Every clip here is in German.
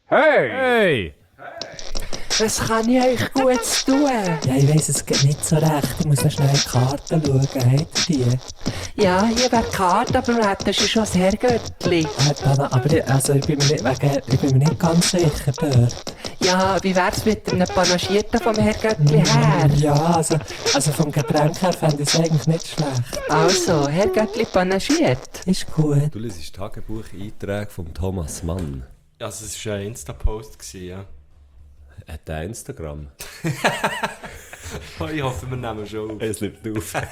Hey! Hey! Was kann ich euch Gutes tun? Ja, ich weiss es geht nicht so recht. Ich muss noch schnell in die Karten schauen. Habt ihr die? Ja, hier wäre die Karte, aber du hättest schon das Herrgöttli. Aber ich bin mir nicht ganz sicher dort. Ja, wie wär's mit einem Panagierten vom Herrgöttli her? Ja, also vom Getränk her fände ich es eigentlich nicht schlecht. Also, Herrgöttli panagiert. Ist gut. Du liest Tagebucheinträge von Thomas Mann. Also es war ein Insta-Post, ja. Hat der Instagram? Ich hoffe, wir nehmen schon auf. Es nimmt auf. Nein,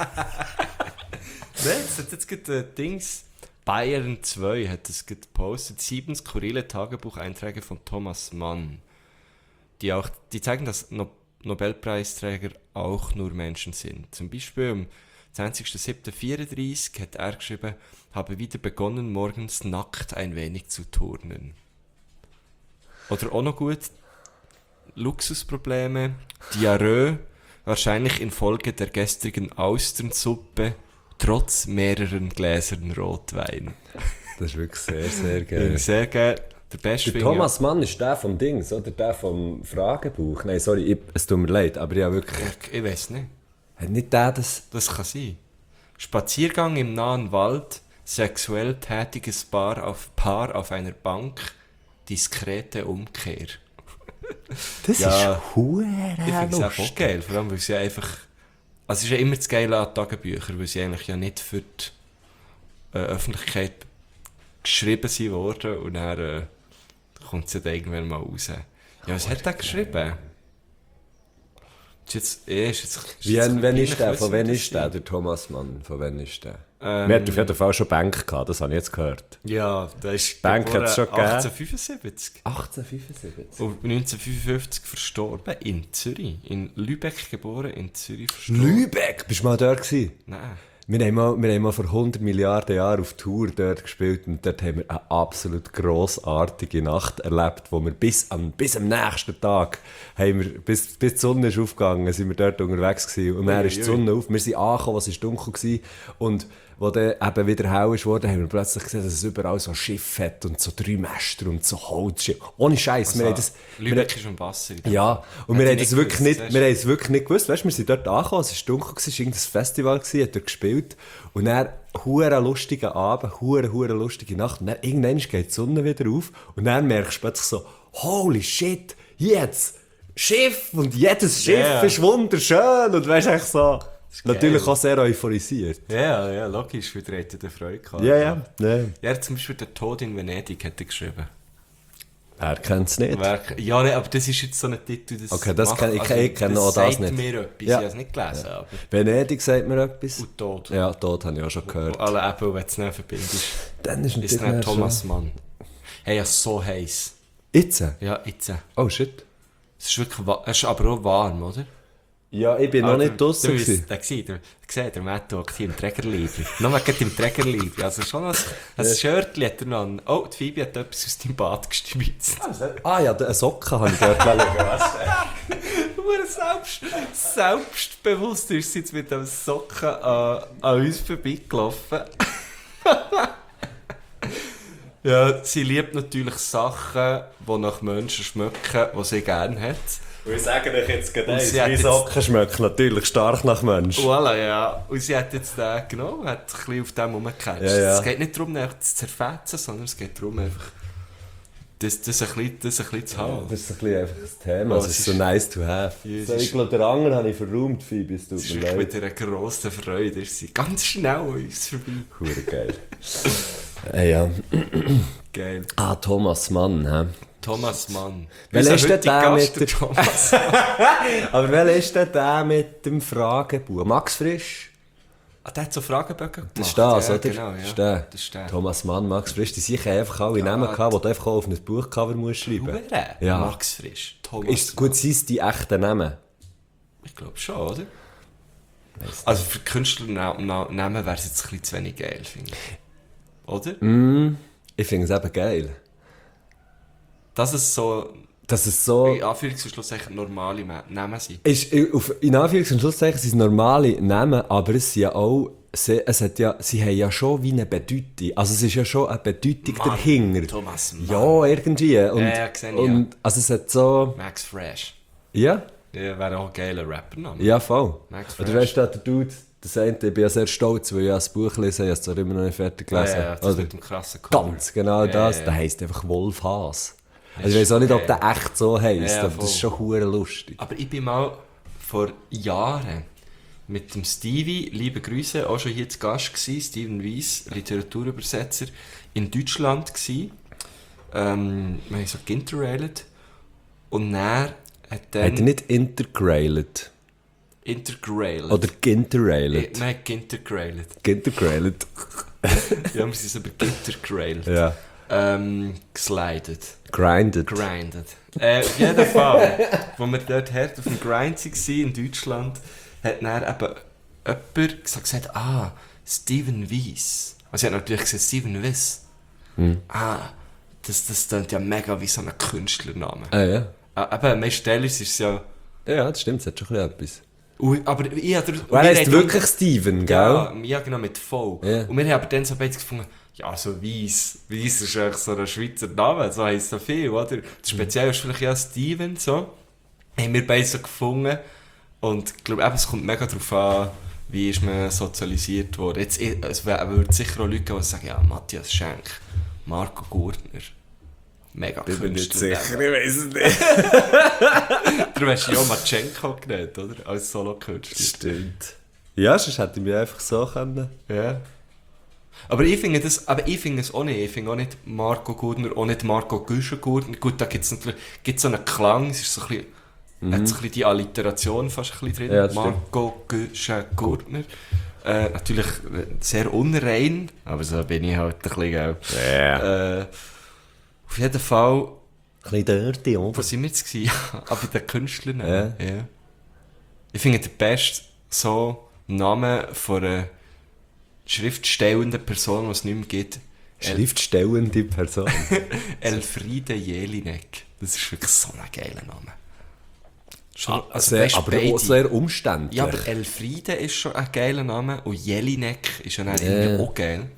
jetzt gibt Dings. Bayern 2 hat es gepostet. 7 skurrile Tagebucheinträge von Thomas Mann. Die zeigen, dass Nobelpreisträger auch nur Menschen sind. Zum Beispiel am 20.07.34 hat er geschrieben, habe wieder begonnen, morgens nackt ein wenig zu turnen. Oder auch noch gut, Luxusprobleme, Diarrhoe, wahrscheinlich infolge der gestrigen Austernsuppe, trotz mehreren Gläsern Rotwein. Das ist wirklich sehr, sehr geil. Sehr geil. Der beste Der Thomas Mann ist der vom Dings, oder der vom Fragebuch? Nein, sorry, es tut mir leid, aber ja wirklich... Ich weiß nicht. Hat nicht der das... Das kann sein. Spaziergang im nahen Wald, sexuell tätiges Paar auf einer Bank, diskrete Umkehr. Das Ja, ist hure Ich finde es auch lustig. geil, vor allem weil sie einfach... Also es ist ja immer das Geile an Tagebüchern, weil sie eigentlich ja nicht für die Öffentlichkeit geschrieben sind worden und dann kommt sie dann irgendwann mal raus. Ja, was hat er geschrieben? Ist Wann ist der? Von wann ist der Thomas Mann? Von wann ist der? Wir hatten auf jeden Fall schon Bank gehabt, das habe ich jetzt gehört. Ja, der ist Bank geboren hat's schon gegeben. 1875 1875? und 1955 verstorben in Zürich. In Lübeck geboren, in Zürich verstorben. Lübeck? Bist du mal dort gewesen? Nein. Wir haben mal vor 100 Milliarden Jahren auf Tour dort gespielt und dort haben wir eine absolut grossartige Nacht erlebt, wo wir bis am nächsten Tag haben wir, bis die Sonne ist aufgegangen, sind wir dort unterwegs gewesen und dann ist die Sonne auf, wir sind angekommen, es war dunkel gewesen und wo dann eben wieder hell ist worden, haben wir plötzlich gesehen, dass es überall so Schiff hat und so 3 Mäster und so Holzschiff. Ohne Scheiß, wir haben das... Lübeck ist am Wasser. Ja, und wir Hätte haben ich das wirklich gewusst, nicht, wir haben es wirklich nicht gewusst. Weißt, wir sind dort angekommen, es war dunkel, es war irgendein Festival, hat dort gespielt. Und dann, hure lustiger Abend, hure lustige Nacht. Und dann, irgendwann geht die Sonne wieder auf. Und dann merkst du plötzlich so, holy shit, jetzt Schiff und jedes Schiff ist wunderschön. Und weißt eigentlich so, natürlich geil. auch sehr euphorisiert. Ja, logisch, weil der hätte Freude gehabt. Ja. Ja, zum Beispiel «Der Tod in Venedig» hat er geschrieben. Er kennt es nicht. Ja, nee, aber das ist jetzt so ein Titel, das Okay, das macht- kenn- ich kenne auch das sagt nicht. mir etwas, Ja. ich habe es nicht gelesen, aber... Venedig sagt mir etwas. Und «Tod». Ja, Tod habe ich auch schon gehört. Alle Apple, wenn du es nicht verbindest, Dann ist ist natürlich nicht Thomas Mann. Hey, ja, so heiß. Jetzt? Ja, jetzt. Oh shit. Es ist wirklich es ist aber auch warm, oder? Ja, ich bin noch nicht draussen Du gewesen. der Matt hockt hier im Trägerliebli. Nochmal gerade im Trägerliebli. Also schon ein Shirtli hat er noch an. Oh, die Phoebe hat etwas aus deinem Bad gestützt. Ah ja, eine Socke habe ich dort gelegen. Nur selbstbewusst ist sie jetzt mit dem Socken an uns vorbeigelaufen. Ja, sie liebt natürlich Sachen, die nach Menschen schmecken, die sie gerne hat. Und ich sage euch jetzt gerade Und eins, sie hat meine jetzt- Socken schmecken natürlich stark nach Mensch. Voilà, ja. Und sie hat jetzt den genommen und hat ein bisschen auf dem rumgecatcht. Ja. Es geht nicht darum, ihn zu zerfetzen, sondern es geht darum, einfach das ein bisschen zu haben. Das ist ein bisschen einfach das Thema, Oh, es es ist so ist- nice to have. Ja, es So, ist- ich glaube, der andere habe ich verräumt, Phoebe, es tut Es ist mir wirklich leid. mit einer grossen Freude ist sie ganz schnell an uns vorbei. Hure geil. Ja. Geil. Ah, Thomas Mann, hä? Thomas Mann. Welcher ist Unser denn der heutiger mit Gast, der- Thomas? Aber welcher ist denn der mit dem Fragebuch? Max Frisch? Ah, der hat so Fragebögen gemacht. Das ist das, ja, oder? Genau, ja. Das ist der. Das ist der. Thomas Mann, Max Frisch, die sicher einfach alle Namen gehabt, die du einfach auch auf ein Buchcover musst schreiben. Hure? Ja. Max Frisch. Thomas Ist gut, sind es die echten Namen? Ich glaube schon, oder? Also für Künstlernamen wäre es jetzt ein bisschen zu wenig geil, finde ich. Oder? Ich finde es eben geil. Dass es so dass es so... In Anführungs- und Schlusszeichen normale Namen sind. In Anführungs- und Schlusszeichen sind es normale Namen, aber es sind ja auch... sie haben ja schon wie eine Bedeutung. Also es ist ja schon eine Bedeutung dahinter. Thomas Mann. Ja, irgendwie. Und, Ja, sehe ich, und also es hat so... Max Fresh. Ja? Ja, wäre auch ein geiler Rappername. Ja, voll. Max Oder Fresh. weißt du, der Dude, das eine, ich bin ja sehr stolz, weil ich das Buch lese, ich habe es zwar immer noch nicht fertig gelesen. Ja, das Oder mit dem krassen Cover. ganz genau Ja, das. ja. Der heisst einfach Wolf Haas. Also ist ich weiß auch nicht, ob geil. der echt so heisst, Ja, aber das ist voll. schon hure lustig. Aber ich bin mal vor Jahren mit dem Stevie, liebe Grüße, auch schon hier zu Gast gewesen, Steven Weiss, Literaturübersetzer, in Deutschland gewesen. Wir haben so ginterrailet und er hat dann... Hat er nicht intergrailet? Intergrailet. Oder ginterrailet? Nein, gintergrailet. Gintergrailet. Ja, wir sind aber gintergrailet. Ja. Geslidet. Grinded. Grindet. Auf jeden Fall, wo wir dort hart auf dem Grind waren in Deutschland, hat dann eben jemand gesagt, Steven Weiss. Also ich habe natürlich gesagt, Steven Weiss. Das klingt ja mega wie so ein Künstlername. Ja. Aber meistens ist es ja... Ja, das stimmt, es hat schon ein bisschen etwas. Aber ich habe... Er heisst wirklich Steven, gell? Ja, genau, mit V. Ja. Und wir haben aber dann so beide gefunden, ja, so Weiss. Weiss ist eigentlich so ein Schweizer Name, so heisst so viel, oder? Das Spezielle ist vielleicht ja Steven, so. Haben wir beide so gefunden. Und ich glaube, es kommt mega darauf an, wie ist man sozialisiert worden. Jetzt, es würde sicher auch Leute geben, die sagen, ja, Matthias Schenk, Marco Gurtner. Mega Künstler. ich weiß es nicht. Du hast ja Matschenko genannt, oder? Als Solokünstler. Stimmt. Ja, sonst hätte ich mich einfach so können. Ja. Aber ich finde es auch nicht. Ich finde auch nicht Marco Gurtner, auch nicht Marco Güschen-Gurtner. Gut, da gibt es natürlich so einen Klang, es ist so ein bisschen, hat so ein bisschen die Alliteration fast ein bisschen drin. Ja, das stimmt. Marco Güschen-Gurtner. Natürlich sehr unrein, aber so bin ich halt ein bisschen auch. Ja. Auf jeden Fall, Ein bisschen dirty, oder? wo sind wir jetzt gewesen? Aber bei den Künstlern. Ja. Ich finde den besten so Namen von einer schriftstellenden Person, die es nicht mehr gibt. Schriftstellende Person. Elfriede Jelinek. Das ist wirklich so ein geiler Name. Schon, Sehr, aber auch sehr umständlich. Ja, aber Elfriede ist schon ein geiler Name und Jelinek ist ja dann irgendwie auch geil.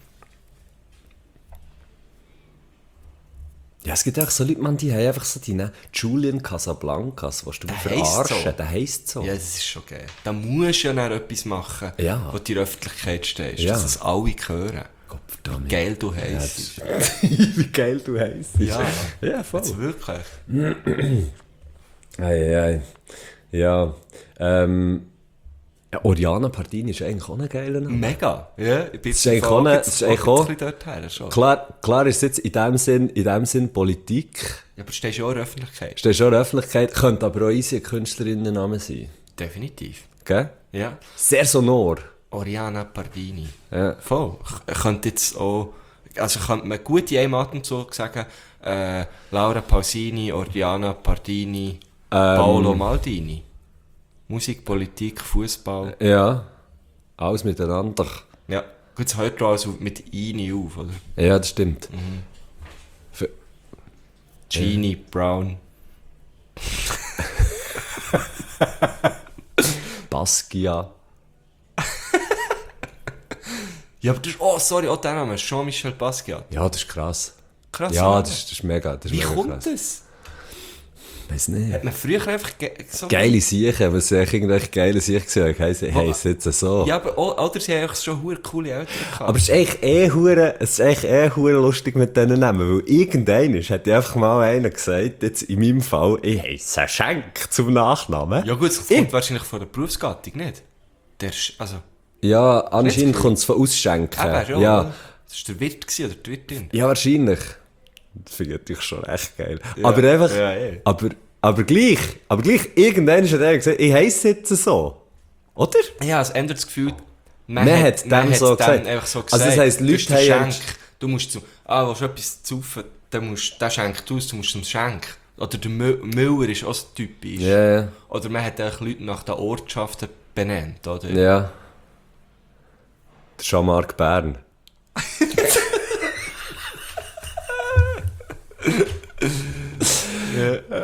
Ja, es gibt auch so Leute, die haben einfach so die Julian Casablancas, was du Der verarschen. heisst so. Der heisst so. Ja, das ist schon geil. Da musst du ja dann etwas machen, Ja. wo du in der Öffentlichkeit stehst, Ja. dass das alle hören. Gottverdammt. Geil du heisst. Wie geil du heisst. Ja, Ja, voll. jetzt wirklich. Ei. Ja. Oriana Pardini ist eigentlich auch ein geiler Name. Mega. Ja, ich bin Das ist eigentlich auch ein auch- bisschen dorthin schon. Klar ist es jetzt in dem Sinn Politik. Ja, aber stehst du auch in der Öffentlichkeit? Steht schon in der Öffentlichkeit, könnte aber auch easy ein Künstlerinnenname sein. Definitiv. Gell? Ja. Sehr sonor. Oriana Pardini. Ja. Voll. Ich könnte jetzt auch... Also könnte man gut in einem Atemzug sagen, Laura Pausini, Oriana Pardini, Paolo Maldini. Musik, Politik, Fußball. Ja. Alles miteinander. Ja. Gut, es hört auch also mit Ini auf, oder? Ja, das stimmt. Für, Genie, Brown. Basquiat. Ja, aber das ist... Oh, sorry, auch der Name. Jean-Michel Basquiat. Ja, das ist krass. Krass. Ja, Name. das ist mega. Das ist Wie mega kommt krass. das? Weiß nicht. Hat man früher einfach so... Geile Siechen, was ich irgendwelche geile Siechen gesehen habe, heisst jetzt so. Ja, aber oder sie haben einfach schon hure coole Eltern gehabt. Aber es ist echt hure lustig mit diesen Namen, weil irgendeiner hat ja einfach mal einer gesagt, jetzt in meinem Fall, ich heisse Schenk zum Nachnamen. ja gut, das kommt wahrscheinlich von der Berufsgattung, nicht? Also... Ja, anscheinend kommt es von Ausschenken. Eben, Ja. Das war der Wirt gewesen, oder die Wirtin. Ja, wahrscheinlich. Das finde ich natürlich schon echt geil. Ja. Aber einfach, Ja, eh. aber gleich, irgendwann hat er gesagt, ich heisse jetzt so. Oder? Ja, es ändert das Gefühl, man hat dem so gesagt. einfach so gesagt. Also das heisst, du Leute bist der haben- Schenk. Du musst zu... willst du etwas saufen, dann musst der schenkt aus, du musst zum Schenk. Oder der Müller ist auch so typisch. Ja. Oder man hat auch Leute nach den Ortschaften benannt, oder? Ja. Der Jean-Marc Bern.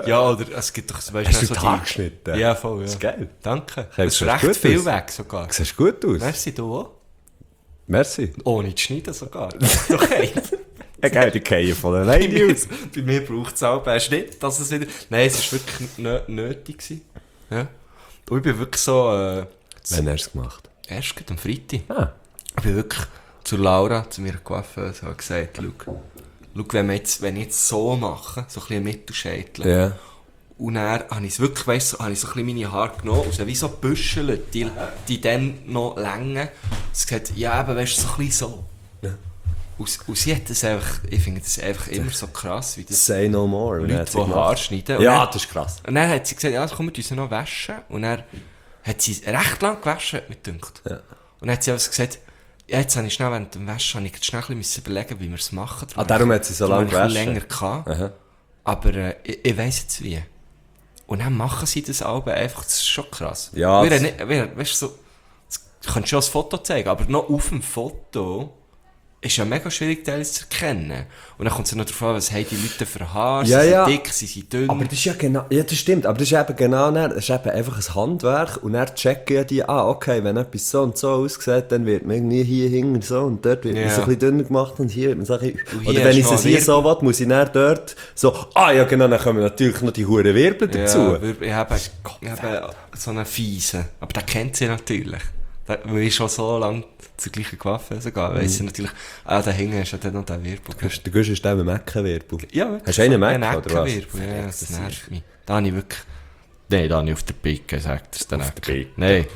Ja, oder es gibt doch, weißt Hast du so die Haare geschnitten? Ja, voll, ja. Das ist geil. Danke. Hey, Es ist siehst recht gut viel aus. weg sogar. Siehst gut aus. Merci, du auch. Merci. Ohne zu schneiden sogar. Okay. Ja, geil, die fallen von alleine aus. Bei mir braucht es auch einen Schnitt, dass es wieder... Nein, es war wirklich nötig gewesen. Ja. Und ich bin wirklich so... Wann hast du es gemacht? Erst gerade am Freitag. Ah. Ich bin wirklich zu Laura, zu meiner Coiffeuse, habe gesagt, schau, wenn ich jetzt so mache, so ein bisschen Mittelscheitel, Ja. und dann habe ich es wirklich, weißt du, habe ich so ein bisschen meine Haare genommen und sie wie so büschelt, die dann noch länger. Sie gesagt, ja, eben, weißt du, so ein bisschen so. Ja. Und sie hat das einfach, ich finde das einfach immer so krass, wie das Say no more. Leute, die Haare schneiden. Und Ja, dann, das ist krass. und dann hat sie gesagt, ja, komm, wir müssen noch waschen. Und dann hat sie recht lang gewaschen, hat mir gedacht. Ja. Und dann hat sie also gesagt, ja, jetzt habe ich schnell während dem Waschen schnell ein bisschen überlegen, wie wir es machen. Darum hat sie so lange gewaschen. gewaschen. Länger gehabt. Aha. Aber ich weiss jetzt wie. Und dann machen sie das Album einfach, das ist schon krass. Ja, Weißt du, so, du kannst schon ein Foto zeigen, aber noch auf dem Foto ist ja mega schwierig, teils zu erkennen. Und dann kommt es ja noch darauf an, was haben die Leute für Haare, Ja, sind ja. sie dick, sind sie dünn. Aber das ist ja genau, ja das stimmt, aber das ist eben genau, das ist eben einfach ein Handwerk und dann checken ja die, okay, wenn etwas so und so aussieht, dann wird man irgendwie hier hinten so und dort wird man so ein bisschen dünner gemacht und hier wird man so ein bisschen, hier oder wenn ich hast du es noch hier so will, muss ich dann dort so, ja genau, dann kommen natürlich noch die huren Wirbel dazu. Ja, ich habe so einen fiesen, aber den kennt sie natürlich. Weil ich schon so lange zur gleichen Coiffeuse gehe, weiss ich natürlich, da hinten ist ja dann noch der Wirbel. Der Gusch ist der mit Meckenwirbel. Ja, wirklich. Hast du einen Mecken, Einen oder was? Eckenwirbel, ja, das nervt mich. Da habe ich wirklich... Nein, da habe ich auf der Picke, sagt er es dann. Auf der Picke? Nein.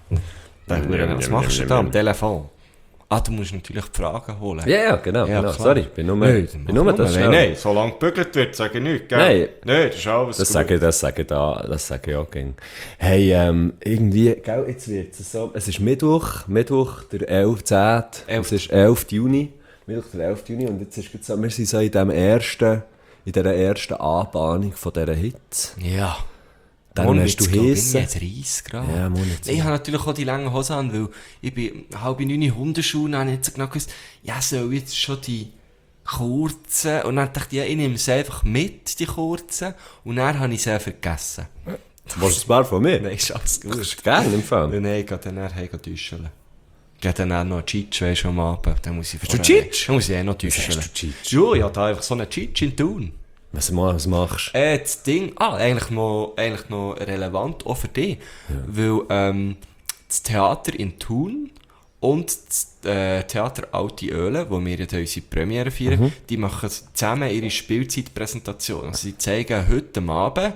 Was machst du da am Telefon? Du musst natürlich die Fragen holen. Ja, genau, Ja, genau. klar. Sorry, bin nur das schnell. Nein, solange gebügelt wird, sage ich nichts, gell? Nein. Nein, das ist alles Das gut. sage ich auch gerne. Hey, irgendwie, gell, jetzt wird es so, es ist Mittwoch, der 11.10. Es ist 11. Juni, Mittwoch, der 11. Juni, und jetzt ist es so, wir sind so in dieser ersten Anbahnung von dieser Hitze. Ja. Dann hast du Hesse. Hessen. Jetzt 30 Grad. Ja, Monat. Ich habe natürlich auch die langen Hosen an, weil ich bin 8:30 Hundeschuhe und habe ich jetzt genau gewusst, ja, soll jetzt schon die kurzen, und dann dachte ich, ja, ich nehme sie einfach mit, die kurzen, und dann habe ich sie vergessen. Willst du ein paar von mir? Nein, ist alles gut. Das ist gerne im Fall. Nein, ich gehe dann nachher duschen. Ich gehe dann noch einen Cheech, weisst du, am Abend. Dann muss ich du Cheech? Dann muss ich noch duschen. hast du Cheech? Ja, ich habe da einfach so einen Cheech in Thun. Was machst du? Das Ding, eigentlich noch relevant, auch für dich. Weil das Theater in Thun und das Theater Alte Öle, wo wir jetzt unsere Premiere feiern, die machen zusammen ihre Spielzeitpräsentation. Also sie zeigen heute am Abend,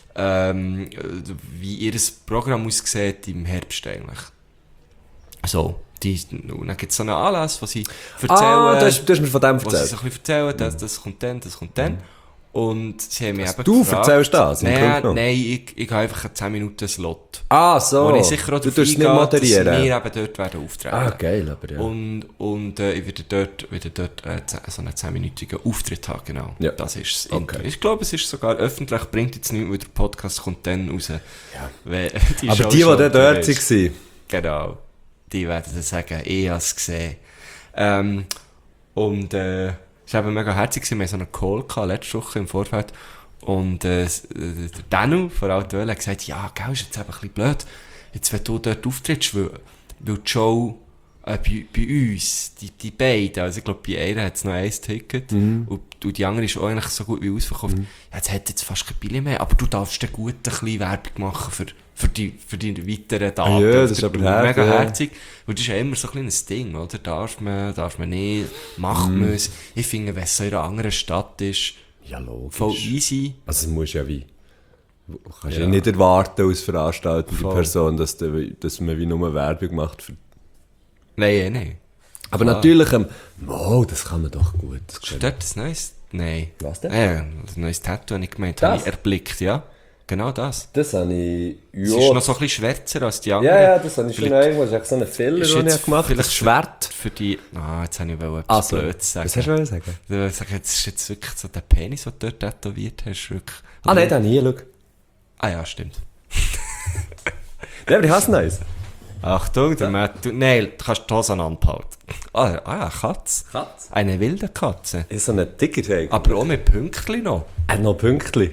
wie ihr Programm aussieht im Herbst eigentlich. So. Und dann gibt es so einen Anlass, wo sie erzählen... du hast mir von dem Wo sie erzählt. so ein bisschen erzählen, das kommt dann. Und sie haben mich eben Du gefragt, erzählst das, im Grunde genommen? Nein, ich habe einfach einen 10 Minuten Slot. So. Wo ich sicher auch du dafür tust eingehe, nicht moderieren. dass wir eben dort werden auftreten. Geil, aber ja. Und ich werde dort so einen 10-minütigen Auftritt haben, genau. Ja. Das ist es. Okay. Ich glaube, es ist sogar öffentlich, bringt jetzt nichts, weil der Podcast kommt dann raus. Ja. Aber die dort waren. Genau. Die werden dann sagen, ich habe es gesehen. Es war eben mega herzig, wir hatten so einen Call gehabt, letzte Woche im Vorfeld. Und der Danu von Alte Öl hat gesagt, ja, gell, ist jetzt eben ein bisschen blöd, jetzt wenn du dort auftrittst, weil die Show bei uns, die beiden, also ich glaube, bei einer hat es noch ein Ticket und die andere ist auch eigentlich so gut wie ausverkauft. Ja, jetzt hat jetzt fast kein Billett mehr, aber du darfst dann gut ein bisschen Werbung machen für die weiteren Daten. Ja, das ist aber mega herzig, herzig. Weil das ist ja immer so ein kleines Ding, oder? Darf man nicht, macht man es. Ich finde, wenn es so in einer anderen Stadt ist, Ja, logisch. voll easy. Also, es muss ja wie... Du kannst ja nicht erwarten als veranstaltende Person, dass man wie nur Werbung macht. Nein. Aber natürlich, das kann man doch gut. Das Ist dort ein neues? Nein. Was denn? Ein neues Tattoo, habe ich gemeint, Das? habe ich erblickt, ja. Genau das. Das habe ich... Es ist noch so ein bisschen schwärzer als die anderen. Ja, das habe ich schon Vielleicht- irgendwo. Das ist so ein Filler, Ist den ich jetzt gemacht habe. vielleicht Das Schwert. Für die... jetzt habe ich etwas Also, Blödes sagen. was hast du sagen? Ich würde sagen, jetzt ist jetzt wirklich so der Penis, den du dort tätowiert hast, wirklich... Nein, dann hier, schau. Ja, stimmt. Ja, aber ich hasse nice. Achtung, der Matt... Nein, du kannst die Hose anhalten. Katze. Katze? Eine wilde Katze. Ist so ein Ticket. Aber auch mit Pünktchen noch. Noch Pünktchen.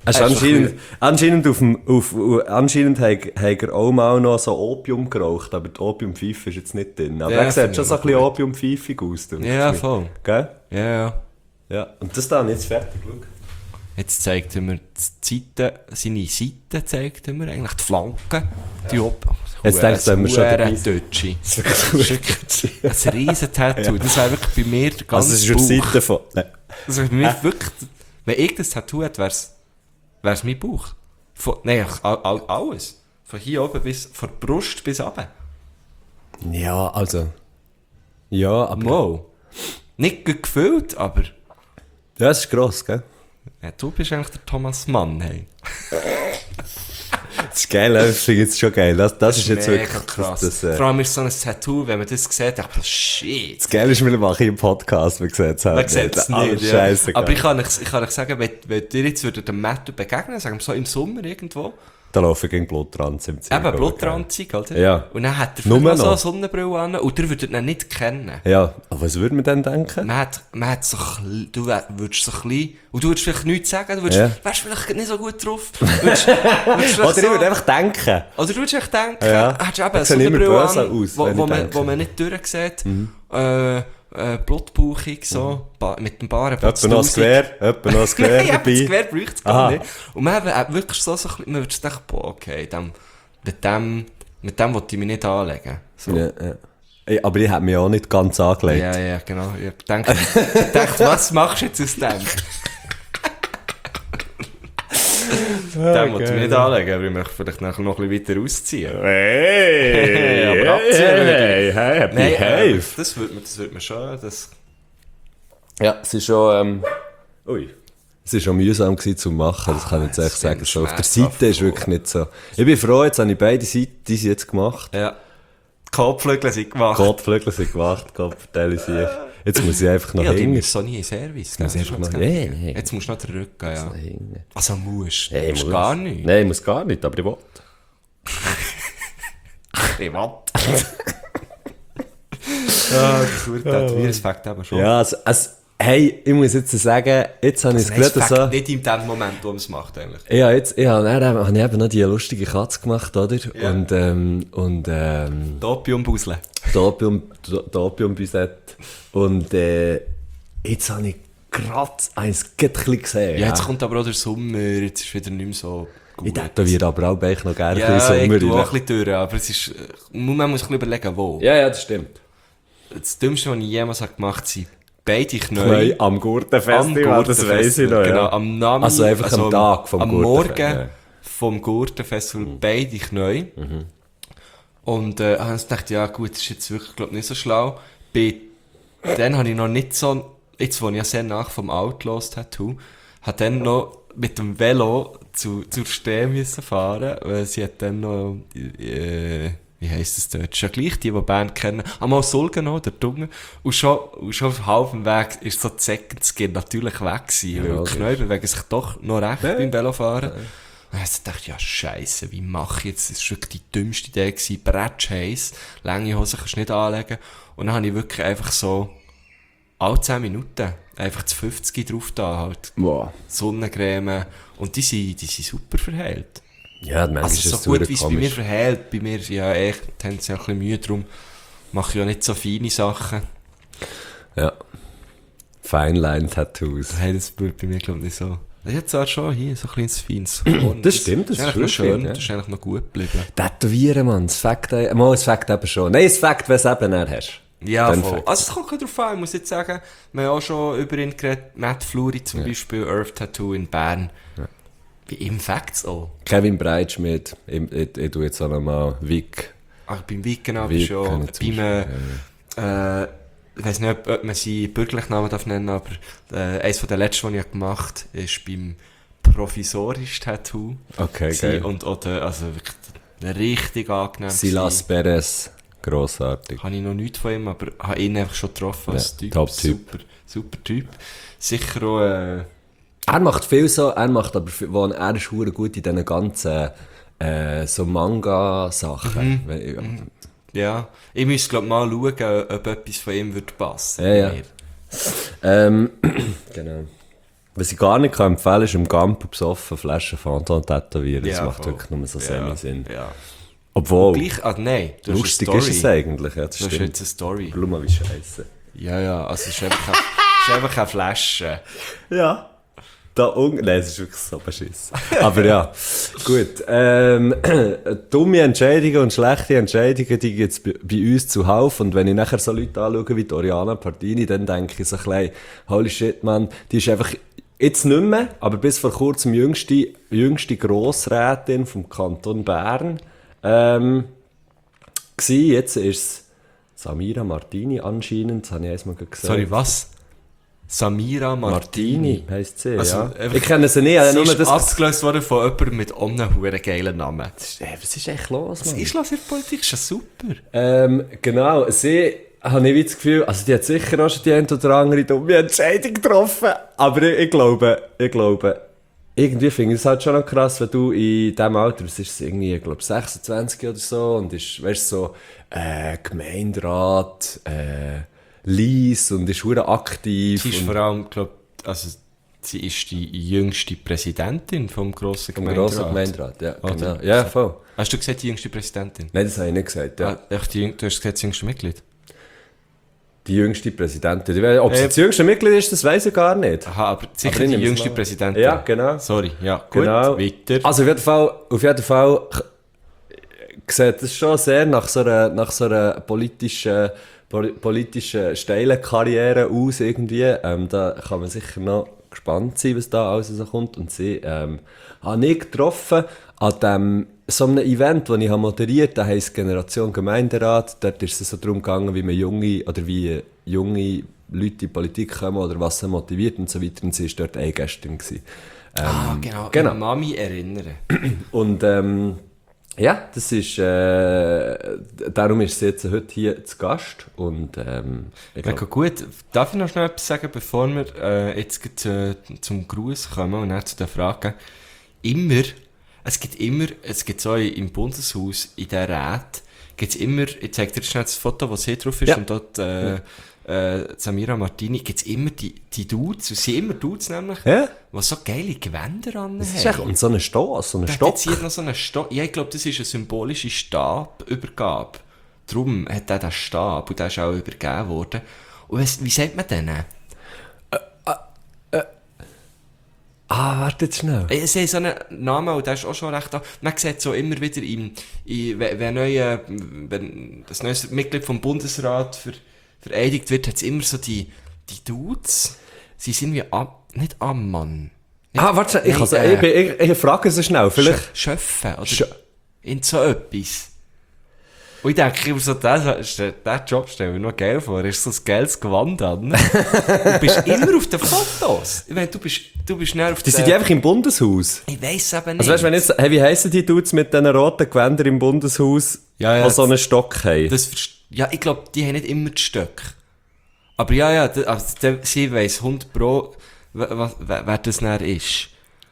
Hast anscheinend hat er auch mal noch so Opium geraucht, aber die Opiumpfeife ist jetzt nicht drin. Aber Ja, er sieht finde schon ich so ein bisschen gut. opiumpfeifig aus. denke Ja, ich. voll. Gell? Ja. Ja. Und das da, jetzt fertig, schau. Jetzt zeigt er mir seine Seiten, zeigt er mir eigentlich die Flanken. Die Jetzt denkst du, wenn wir schon dabei sind. Deutsche. Das ist wirklich ein riesen Tattoo. Das wäre wirklich bei mir der ganze Also es ist auf der Bauch. Seite von... Nein. Das wäre bei mir wirklich... Wenn ich das Tattoo hätte, wär's mein Bauch. Nein, alles. Von hier oben bis... Von der Brust bis runter. Ja, also... Ja, aber... Wow. Nicht gut gefüllt, aber... Ja, es ist gross, gell? Ja, du bist eigentlich der Thomas Mann, hey. Das ist geil, das finde ich jetzt schon geil. Das ist jetzt mega wirklich krass. Das, Vor allem ist so ein Tattoo, wenn man das sieht, denkt man, shit. das Geile ist, wir machen im Podcast, wir sehen es halt Man sieht es nicht, ja. Scheisse, Aber ich kann euch sagen, wenn ihr jetzt dem Matthew begegnen, sagen wir so im Sommer irgendwo, Da laufen gegen Blutranz im Zirkel. eben Blutranzig, oder? Ja. Und dann hat er Nur vielleicht noch so noch. eine Sonnenbrille an und ihr würdet ihn nicht kennen. Ja, aber was würde man denn denken? Man hat so, du würdest so ein bisschen, und du würdest vielleicht nichts sagen, du würdest, Ja. wärst vielleicht nicht so gut drauf. Würdest vielleicht Oder ich so- würde einfach denken. Oder du würdest echt denken, Ja. hättest du eben Ich eine sehe immer Sonnenbrille böse an, aus, wo, wenn wo, ich man, denke. wo man nicht durchsieht, blutbauchig so, mit dem Baren Etwa noch ein Gewehr Nein, dabei. das Gewehr braucht es gar Aha. nicht. Und man hat wirklich so ein bisschen, man würde denken, boah, okay, mit dem wollte ich mich nicht anlegen. So. Ja, ja. Ey, aber ich habe mich auch nicht ganz angelegt. Ja, genau. Ich dachte, was machst du jetzt aus dem? Den wollte ich mich nicht anlegen, aber ich möchte vielleicht nachher noch ein bisschen weiter ausziehen. Hey, Aber abziehen würde hey, Nein, das würde man schon, Ja, es ist schon, es ist schon mühsam gewesen zu machen, das kann ich jetzt echt das sagen. ist So, auf der schmerzhaft. Seite ist wirklich nicht so. Ich bin froh, jetzt habe ich beide Seiten, die sind jetzt gemacht. Ja. Die Kopfflügel sind gemacht. Kotflügel sind gemacht, Kopfteile sind. Jetzt muss ich einfach noch Ja, die hängen. müssen so nie in Service. muss gell? einfach Das noch- ist Ja, ganz- ja. Jetzt musst du noch den Rücken, ja. Hängen. Also musst Hey, musst muss. gar nicht. Nein, ich muss gar nicht, aber ich will. Privat. Das wird tätowieren, das fängt eben schon. Ja, hey, ich muss jetzt sagen, jetzt habe ich es Nein, es gerade fängt so... nicht in dem Moment, wo man es macht, eigentlich. Ja, ich habe eben noch die lustige Katze gemacht, oder? Ja. Und Opiumbusle. Opiumbüsett. Und jetzt habe ich gerade eins gesehen. Ja, jetzt kommt aber auch der Sommer, jetzt ist wieder nicht mehr so gut. Ich tätowiere aber auch noch gerne Ja, ein bisschen ich Sommer tue auch rein. ein bisschen durch, aber es ist, man muss ein bisschen überlegen, wo. Ja, das stimmt. Das Dümmste, was ich jemals habe gemacht habe, sind beide Knie. Nein, am Gurtenfestival, das weiss ich noch, Genau, ja. am Namen, Also einfach am Tag vom am Gurtenfestival, Morgen ja. vom Gurtenfestival, beide Knie. Und habe ich gedacht, ja gut, das ist jetzt wirklich glaub, nicht so schlau. Dann habe ich noch nicht so, jetzt wo ich ja sehr nach vom Outlaws-Tattoo, habe dann noch mit dem Velo zur Steh müssen fahren, weil sie hat dann noch, wie heisst das dort? Schon gleich die Band kennen. Einmal Sulgen noch, der Tunge. Und schon auf halbem Weg ist so die Second Skin natürlich weg gewesen. Weil die Knie bewegen sich doch noch recht beim Velofahren. Und ich dachte, ja, scheisse, wie mache ich jetzt? Das war wirklich die dümmste Idee gewesen. Bretschheiss. Lange Hosen kannst du nicht anlegen. Und dann habe ich wirklich einfach so, alle 10 Minuten, einfach das 50 drauf da halt. Wow. Sonnencreme. Und die sind super verheilt. Ja, manchmal ist Also es so gut wie es bei mir komisch. verhält, bei mir ja echt, haben sie ja ein bisschen Mühe drum, mache ich ja nicht so feine Sachen. Ja. Feinline-Tattoos. Hey, das wird bei mir glaube ich nicht so. Jetzt auch schon hier so ein kleines feines. Das stimmt, das ist eigentlich noch wirklich schön, ja. das ist eigentlich noch gut geblieben. Tätowieren, Mann, es fängt eben schon. Nein, es fängt, wenn es eben näher hast. Ja, Dann voll. fängt Also es kommt ein bisschen drauf an, ich muss jetzt sagen, wir haben auch schon über ihn geredet, Matt Fluri zum Beispiel, Earth Tattoo in Bern. Wie ihm fängt's auch. Kevin Breitschmidt, ich tue jetzt auch nochmal Vic. Ach, beim Weekend habe Vic ich schon, kann ich zum beim, ich weiss nicht, ob man seinen bürgerlichen Namen darf nennen, aber eines der letzten, die ich gemacht habe, ist beim provisorisch Tattoo. Okay, gewesen. geil. Und also wirklich richtig angenehm. Silas Perez, grossartig. Habe ich noch nichts von ihm, aber habe ihn einfach schon getroffen als Ja, Typ. Top-Typ. Super Typ. Sicher auch, Er macht viel so, er ist verdammt gut in diesen ganzen so Manga-Sachen. ja. Ich müsste glaube mal schauen, ob etwas von ihm würde passen. Ja, ja. Mir. Genau. Was ich gar nicht kann empfehlen, ist im Camp besoffen Flaschen Phantom tätowieren. Das Ja, macht voll. wirklich nur so Semi-Sinn. Ja. Obwohl, Gleich, nein, du hast lustig eine ist Story. es eigentlich. Ja, das Du hast stimmt. jetzt eine Story. Schau mal, wie scheiße. Ja, also es ist einfach eine Flasche. Ja. Nein, es ist wirklich so beschissen. Aber ja, gut. Dumme Entscheidungen und schlechte Entscheidungen, die gibt es bei uns zuhauf. Und wenn ich nachher so Leute anschaue wie Oriana Partini, dann denke ich so ein bisschen, holy shit, man, die ist einfach jetzt nicht mehr, aber bis vor kurzem jüngste Grossrätin vom Kanton Bern gsi. Jetzt ist es Samira Martini anscheinend, das habe ich einmal gesagt. Sorry, was? Samira Martini. heisst sie, Also, ja. einfach- Ich kenne sie nicht, Sie nur ist das... abgelöst worden von jemandem mit einem huere geilen Namen. Was ist echt los, Was Mann? ist los in der Politik? Ist ja super. Genau, sie habe ich wie das Gefühl, also die hat sicher auch schon die eine oder andere dumme Entscheidung getroffen, aber ich glaube, irgendwie finde ich es halt schon noch krass, wenn du in diesem Alter, was ist es irgendwie, ich glaube 26 oder so, und ist, weißt du, so Gemeinderat, Lies und ist hure aktiv. Sie ist und vor allem, glaube also sie ist die jüngste Präsidentin vom grossen vom Gemeinderat. grossen Gemeinderat, ja, Oder? genau. Ja, voll. Hast du gesagt, die jüngste Präsidentin? Nein, das habe ich nicht gesagt, ja. Echt, du hast gesagt, das jüngste Mitglied? Die jüngste Präsidentin. Ob sie das jüngste Mitglied ist, das weiß ich gar nicht. Aha, aber sicher Aber ich die nehme es jüngste mal. Präsidentin. Ja, genau. Sorry, ja, gut, Genau. weiter. Also auf jeden Fall sieht es schon sehr nach so einer politischen steilen Karriere aus irgendwie. Da kann man sicher noch gespannt sein, was da alles so kommt. Und sie habe ich getroffen an so einem Event, das ich moderiert habe, das heisst Generation Gemeinderat. Dort ist es so darum gegangen, wie junge Leute in die Politik kommen oder was sie motiviert und so weiter. Und sie war dort Gästin gewesen. Genau. genau. Ich Mami erinnern. Und ja, das ist darum ist sie jetzt heute hier zu Gast und ich Mega glaub, gut. Darf ich noch schnell etwas sagen, bevor wir jetzt gleich, zum Gruß kommen und dann zu den Fragen? Es gibt so im Bundeshaus, in den Räten, gibt es immer, ich zeige dir schnell das Foto, wo sie drauf ist, Ja. und dort Samira Martini, gibt es immer die Dudes, es sind immer Dudes nämlich, ja, die so geile Gewänder an das ist echt, und so ein Stock, so ein Stock. Jetzt hier noch so einen Stab. Ja, ich glaube, das ist eine symbolische Stabübergabe. Darum hat er den Stab und der ist auch übergeben worden. Und wie sagt man denn? Warte jetzt schnell. Sie haben so einen Namen und der ist auch schon recht an. Man sieht so immer wieder, wenn das neue Mitglied vom Bundesrat vereidigt wird, hat es immer so die Dudes. Sie sind wie nicht Ammann. Warte, ich frage sie schnell, vielleicht. Schöffen oder in so etwas. Und ich denke immer so, der Job stelle ich mir noch geil vor. Ist so ein geiles Gewand an. Du bist immer auf den Fotos. Ich meine, du bist näher auf Die sind einfach im Bundeshaus. Ich weiss eben nicht. Also weißt du, wenn jetzt, wie heissen die Dudes mit diesen roten Gewändern im Bundeshaus, Ja, die so einen Stock haben? Ja, ich glaube, die haben nicht immer die Stöcke. Aber sie weiss 100 Pro, wer das näher ist.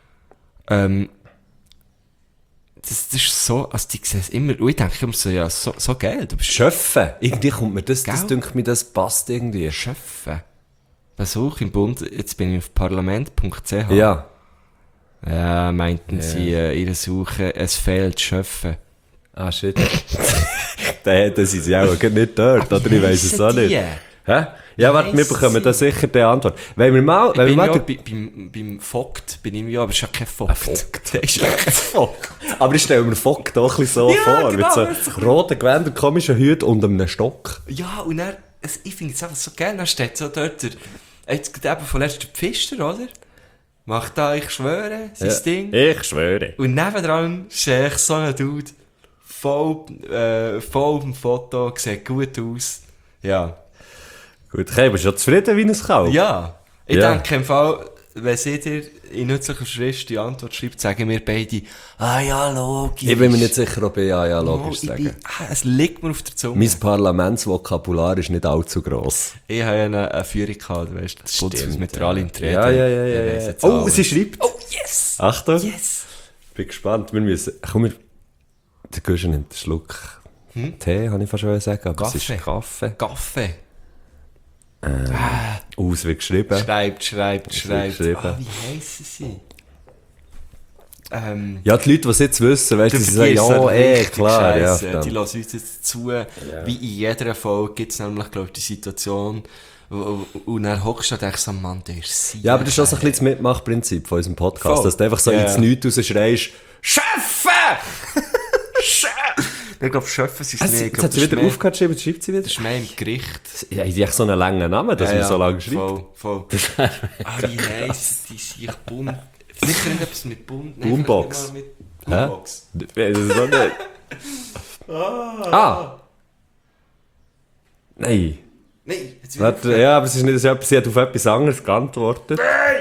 Das ist so, also die sehen es immer, und ich denke immer so, ja, so geil, du bist Schöffen. Irgendwie kommt mir das Gell? denkt mir, das passt irgendwie. Schöffen. Besuch im Bund, jetzt bin ich auf parlament.ch. Ja. Ja, meinten sie, ihre Suche, es fehlt Schöffen. Ah, shit. Dann hätten sie sie auch nicht dort, oder ich weiss es auch nicht. Hä? Ja, warte, wir heissen bekommen da sie? sicher die Antwort. Wenn wir mal, Ich bin ja den- beim Vogt, bin ich ja, aber es ist ja kein Vogt. Vogt. Der ist ja kein Vogt. Aber ich stelle mir Vogt doch ein bisschen so Ja, vor, genau, mit so roten Gewändern, komischen Hüten und einem Stock. Ja, und dann, ich finde es einfach so geil, dann steht so dort jetzt gerade eben von letzter Pfister, oder? Macht da, ich schwöre, sein Ding. Ich schwöre. Und nebendran sehe ich so einen Dude, voll auf dem Foto, sieht gut aus. Ja. Gut, ich bin schon zufrieden wie ein Kalb. Ja. Ich Ja. denke im Fall, wenn sie dir in nützlicher Schrift die Antwort schreibt, sagen wir beide, ja, logisch. Ich bin mir nicht sicher, ob ich ja logisch ich sagen. es liegt mir auf der Zunge. Mein Parlamentsvokabular ist nicht allzu gross. Ich habe ja eine Führung gehabt, weißt du, das Bundeshaus mit der Alin Treten. Ja. Oh, sie schreibt. Oh, yes! Achtung. Yes! Bin gespannt. Wir müssen. Komm, der Guschen nimmt einen Schluck Tee, habe ich fast schon sagen, aber es ist Kaffee. Kaffee. Kaffee. Es wird geschrieben. Schreibt. geschrieben. Ah, wie heissen sie? Ja, die Leute, die es jetzt wissen, weißt du, Du sie sagen, ja, richtig klar. Ja, Scheisse. Die lassen uns jetzt zu. Wie in jeder Folge gibt es nämlich, glaube ich, die Situation, und dann hockst du und denkst so, Mann, der ist sehr ja, aber das ist auch so ein bisschen das Mitmachprinzip von unserem Podcast, Voll. dass du einfach so ins Nichts rausschreist, Schöffe! Ich glaube, Schöffe sind es nicht. Ich jetzt glaub, hat sie das wieder ist mehr- aufgehört, schreibt sie wieder. Das ist mehr im Gericht. Ja, ich habe so einen langen Namen, dass man so lange schreibt. Voll. Wie heisst die sich Bund... Sicher irgendetwas mit Bund... Nein, Boombox. vielleicht nicht mal mit Boombox. Das ist so nicht. Nein. Nein, jetzt wieder... Warte, ja, aber es ist nicht so etwas, sie hat auf etwas anderes geantwortet.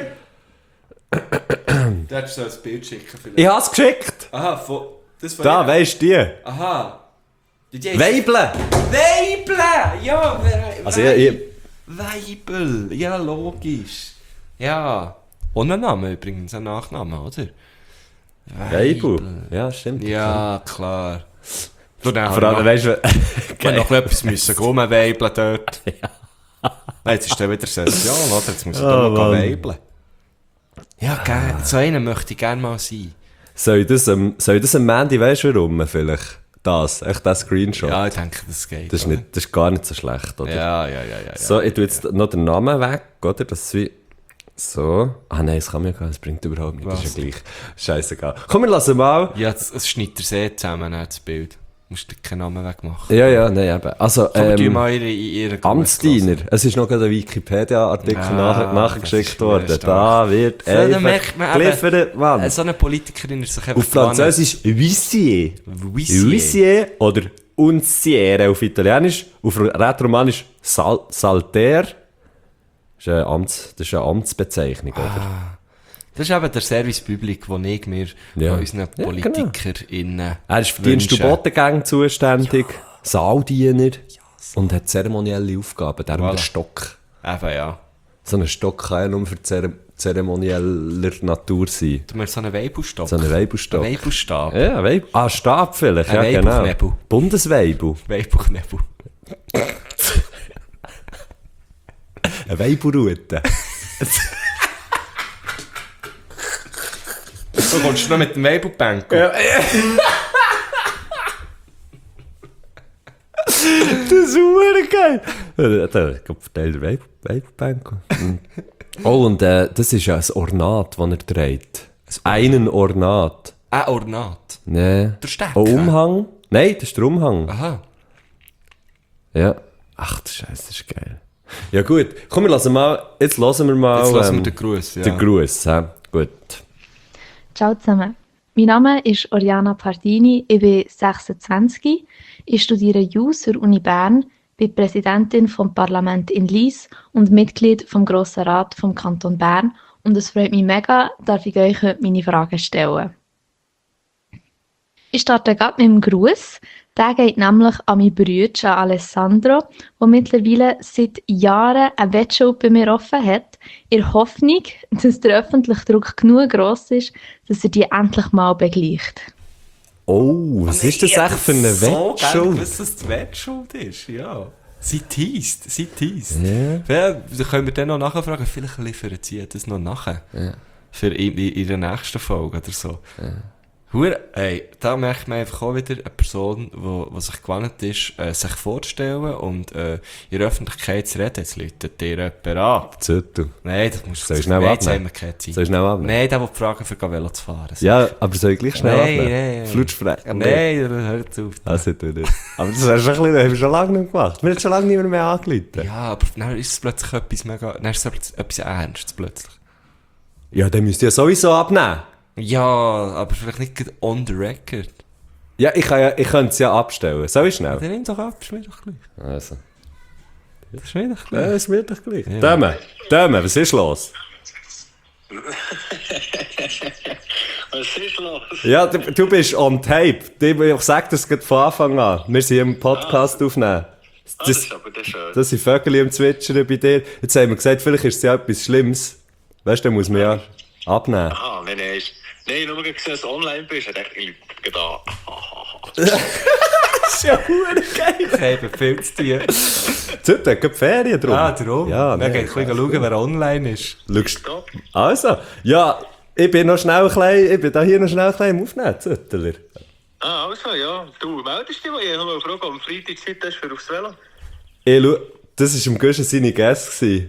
Du hättest so ein Bild schicken vielleicht. Ich habe es geschickt. Aha, das von Da, ihr. weisst du die? Aha. Die Weible! Weible! Ja, Also, ich, Weibel! Ja, logisch. Ja. Ohne Name übrigens, ein Nachname, oder? Weible. Ja, stimmt. Ja, klar. Du, dann Vor allem, weißt du, wir noch etwas müssen rumweibeln dort. Jetzt ist dann wieder Session, oder? Jetzt muss ich da noch Mann. weibeln. Ja, geil. So einen möchte ich gerne mal sein. soll ich das am Mandy, weißt du warum vielleicht? Echt das Screenshot. Ja, ich denke, das geht. Das ist gar nicht so schlecht, oder? Ja. So, ich tue jetzt noch den Namen weg, oder? Das ist wie... So. Ah nein, das kann man ja gar nicht, das bringt überhaupt nicht, das ist ja gleich. Scheißegal. Komm, wir lassen mal. Ja, es schneidet er sehr zusammen, das Bild. Du musst dir keinen Namen wegmachen. Ja, nein, eben. Also, Komm, tu mal ihre Amtsdiener. Es ist noch gerade ein Wikipedia-Artikel nachgeschickt worden. das ist Da wird da einfach merkt man eben, geliefert, Mann. So eine Politikerin ist sich einfach Auf Französisch Huissier. Huissier. Huissier oder Unziere auf Italienisch. Auf Rätoromanisch Salter. Das ist eine Amtsbezeichnung, oder? Das ist eben der Service Public, den ich mir Ja. von unseren Ja, genau. PolitikerInnen Er ist für Dienst- und Botengänge zuständig, Saaldiener und hat zeremonielle Aufgaben, darum Voilà. der Stock. Eben, ja. So ein Stock kann ja nur für zeremonieller Natur sein. Du meinst so einen Weibelstock? So einen Weibelstock. Ein Weibelstab. Ja, Stab vielleicht, Ein ja genau. Weibelknebel. Bundesweibel. Weibelknebel. Eine Weibelrute. So kommst du noch mit dem Weibelbank. Das ist super geil. Da verteilt der Weibelbank. Oh, und das ist ja ein Ornat, das er trägt. Einen Ornat. Ein Ornat. Nee. Der Stecker? Ein Umhang? Nein, das ist der Umhang. Aha. Ja. Ach, du Scheiße, das ist geil. Ja gut, komm, jetzt hören wir mal... Jetzt lassen wir den Gruß, ja. Den Gruß, hä? Gut. Ciao zusammen. Mein Name ist Oriana Pardini, ich bin 26, ich studiere Jus an der Uni Bern, bin Präsidentin vom Parlament in Lies und Mitglied vom Grossen Rat vom Kanton Bern und es freut mich mega, darf ich euch heute meine Fragen stellen. Ich starte gerade mit dem Gruß. Der geht nämlich an meinen Bruder Alessandro, der mittlerweile seit Jahren eine Wettschuld bei mir offen hat, in der Hoffnung, dass der öffentliche Druck genug gross ist, dass er die endlich mal begleicht. Oh, was ist das echt für eine So geil, Wettschuld? dass das die Wettschuld ist, ja. Sie teast. Ja. Ja, da können wir dann noch nachfragen, vielleicht liefern sie das noch nachher. Ja. Für in der nächsten Folge oder so. Hey, da merkt man einfach auch wieder eine Person, die sich gewohnt ist, sich vorzustellen und in der Öffentlichkeit zu reden. Jetzt läutet dir jemand an. Zettel. Nein, das musst Soll ich schnell abnehmen? haben wir keine Zeit. Soll ich schnell abnehmen? Nein, der will fragen, für Velo zu fahren. Ja, aber soll ich gleich schnell abnehmen? Nein. Flutschfrech. Nein, hör jetzt auf. Also, tu nicht. Aber das hast du haben wir schon lange nicht gemacht. Wir haben schon lange niemand mehr angerufen. Ja, aber dann ist es plötzlich etwas mega... Dann ist es etwas Ernstes plötzlich. Ja, dann müsst ihr ja sowieso abnehmen. Ja, aber vielleicht nicht gerade on the record. Ja, ich könnte es ja abstellen. Soll ich schnell? Dann nimm doch ab, ist mir doch gleich. Also. Ist mir doch Ja, gleich. ist mir doch gleich. Döme, was ist los? Was ist los? Ja, du bist on tape. Ich sag das gerade von Anfang an. Wir sind im Podcast aufnehmen. Das ist aber das schön. Das sind Vögel im Zwitschern bei dir. Jetzt haben wir gesagt, vielleicht ist es ja etwas Schlimmes. Weißt du, dann muss man ja abnehmen. Aha, nein, nur gesehen, dass du online bist, ich dachte, ich gehe da. Das ist ja verdammt geil. Ich habe viel zu tun. Heute hat gerade Ferien drum. Ah, darum. Ja, Wir nee, gehen schauen, wer online ist. Schaust also, ja, ich bin da hier noch schnell ein bisschen im Aufnehmen, Zöttler. Ah, also, ja. Du meldest dich mal. Ich habe mal gefragt, ob du am Freitag Zeit hast für aufs Velo. Das war am Guschen seine Gäste.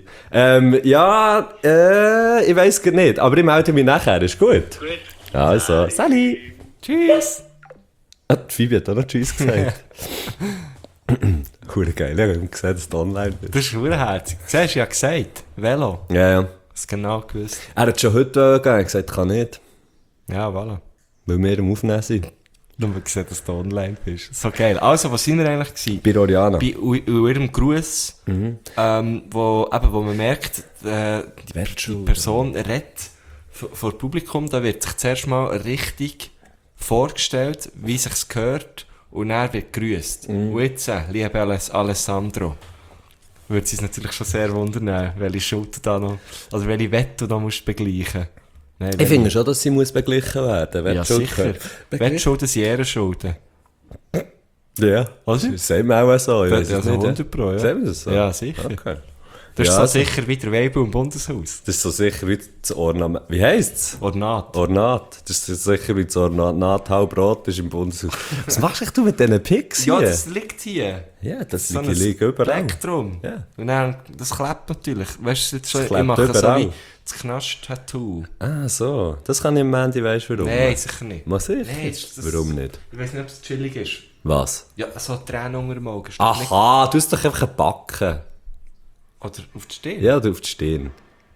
Ich weiss gar nicht, aber ich melde mich nachher, ist gut? Gut. Also, Sally! Tschüss! Ah, die Phoebe hat auch noch Tschüss gesagt. Cool, geil, ich habe gesehen, dass du online bist. Das ist urherzig. Du hast ja gesagt, Velo. Ja. Das genau gewusst. Er hat schon heute gesagt, kann nicht. Ja, voilà. Weil wir am Aufnehmen sind. Nur gesehen, dass du online bist. So geil. Also, was sind wir eigentlich gewesen? Bei Oriana. Bei ihrem Gruß, wo man merkt, die Person redet vor dem Publikum, da wird sich zuerst mal richtig vorgestellt, wie sich's gehört, und dann wird gegrüßt. Und jetzt, liebe Alessandro, würde es uns natürlich schon sehr wundern, welche Schuld du da noch, also welche Wette du da musst begleichen. Nein, Ich finde schon, dass sie muss beglichen werden muss. ja, sicher. Wettschulden sind Ehrenschulden. Ja, Was? das sehen wir auch so. Ich Ja, weiss es also nicht, 100 Pro, ja. Sehen wir das so? Ja, sicher. Okay. Das ist Ja, so also- sicher wie der Weibel im Bundeshaus. Das ist so sicher wie das Ornament. Wie heisst es? Ornat. Ornat. Das ist so sicher wie das Ornat halb rot ist im Bundeshaus. Was machst du mit diesen Pics Ja, hier? das liegt hier. Ja, das So die liegen überall. Plektrum. Ja. Und dann, das klebt natürlich. Weißt du, jetzt schon, Das ich klebt mache so überall. wie das Knast-Tattoo. Ah, so. Das kann ich im Mandy, weißt du warum? Nein, sicher nicht. Was ich? Nein, Warum nicht? Ich weiß nicht, ob es chillig ist. Was? Ja, so Tränen unter dem Auge. Ist das nicht- Aha, du hast doch einfach backen. Oder auf die Stirn. Ja, du auf die Stirn.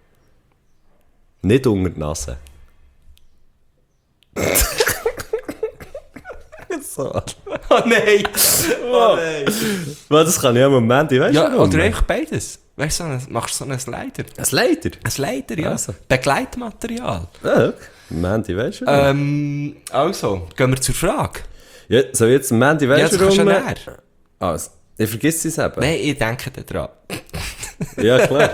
Nicht unter die Nase. so. Oh nein! Oh nein! Was, das kann ich am Moment, weißt du Ja, warum? oder einfach beides. Weißt du, machst du so einen Slider. Ein Slider? Ein Slider, ja. Also. Begleitmaterial. Ah, okay. Mandy, weißt du warum? Also, gehen wir zur Frage. Ja, so jetzt am Mandy, Ja, weißt das du kannst du warum? ja näher. Also, ich vergesse es eben. Nein, ich denke da dran. Ja, klar.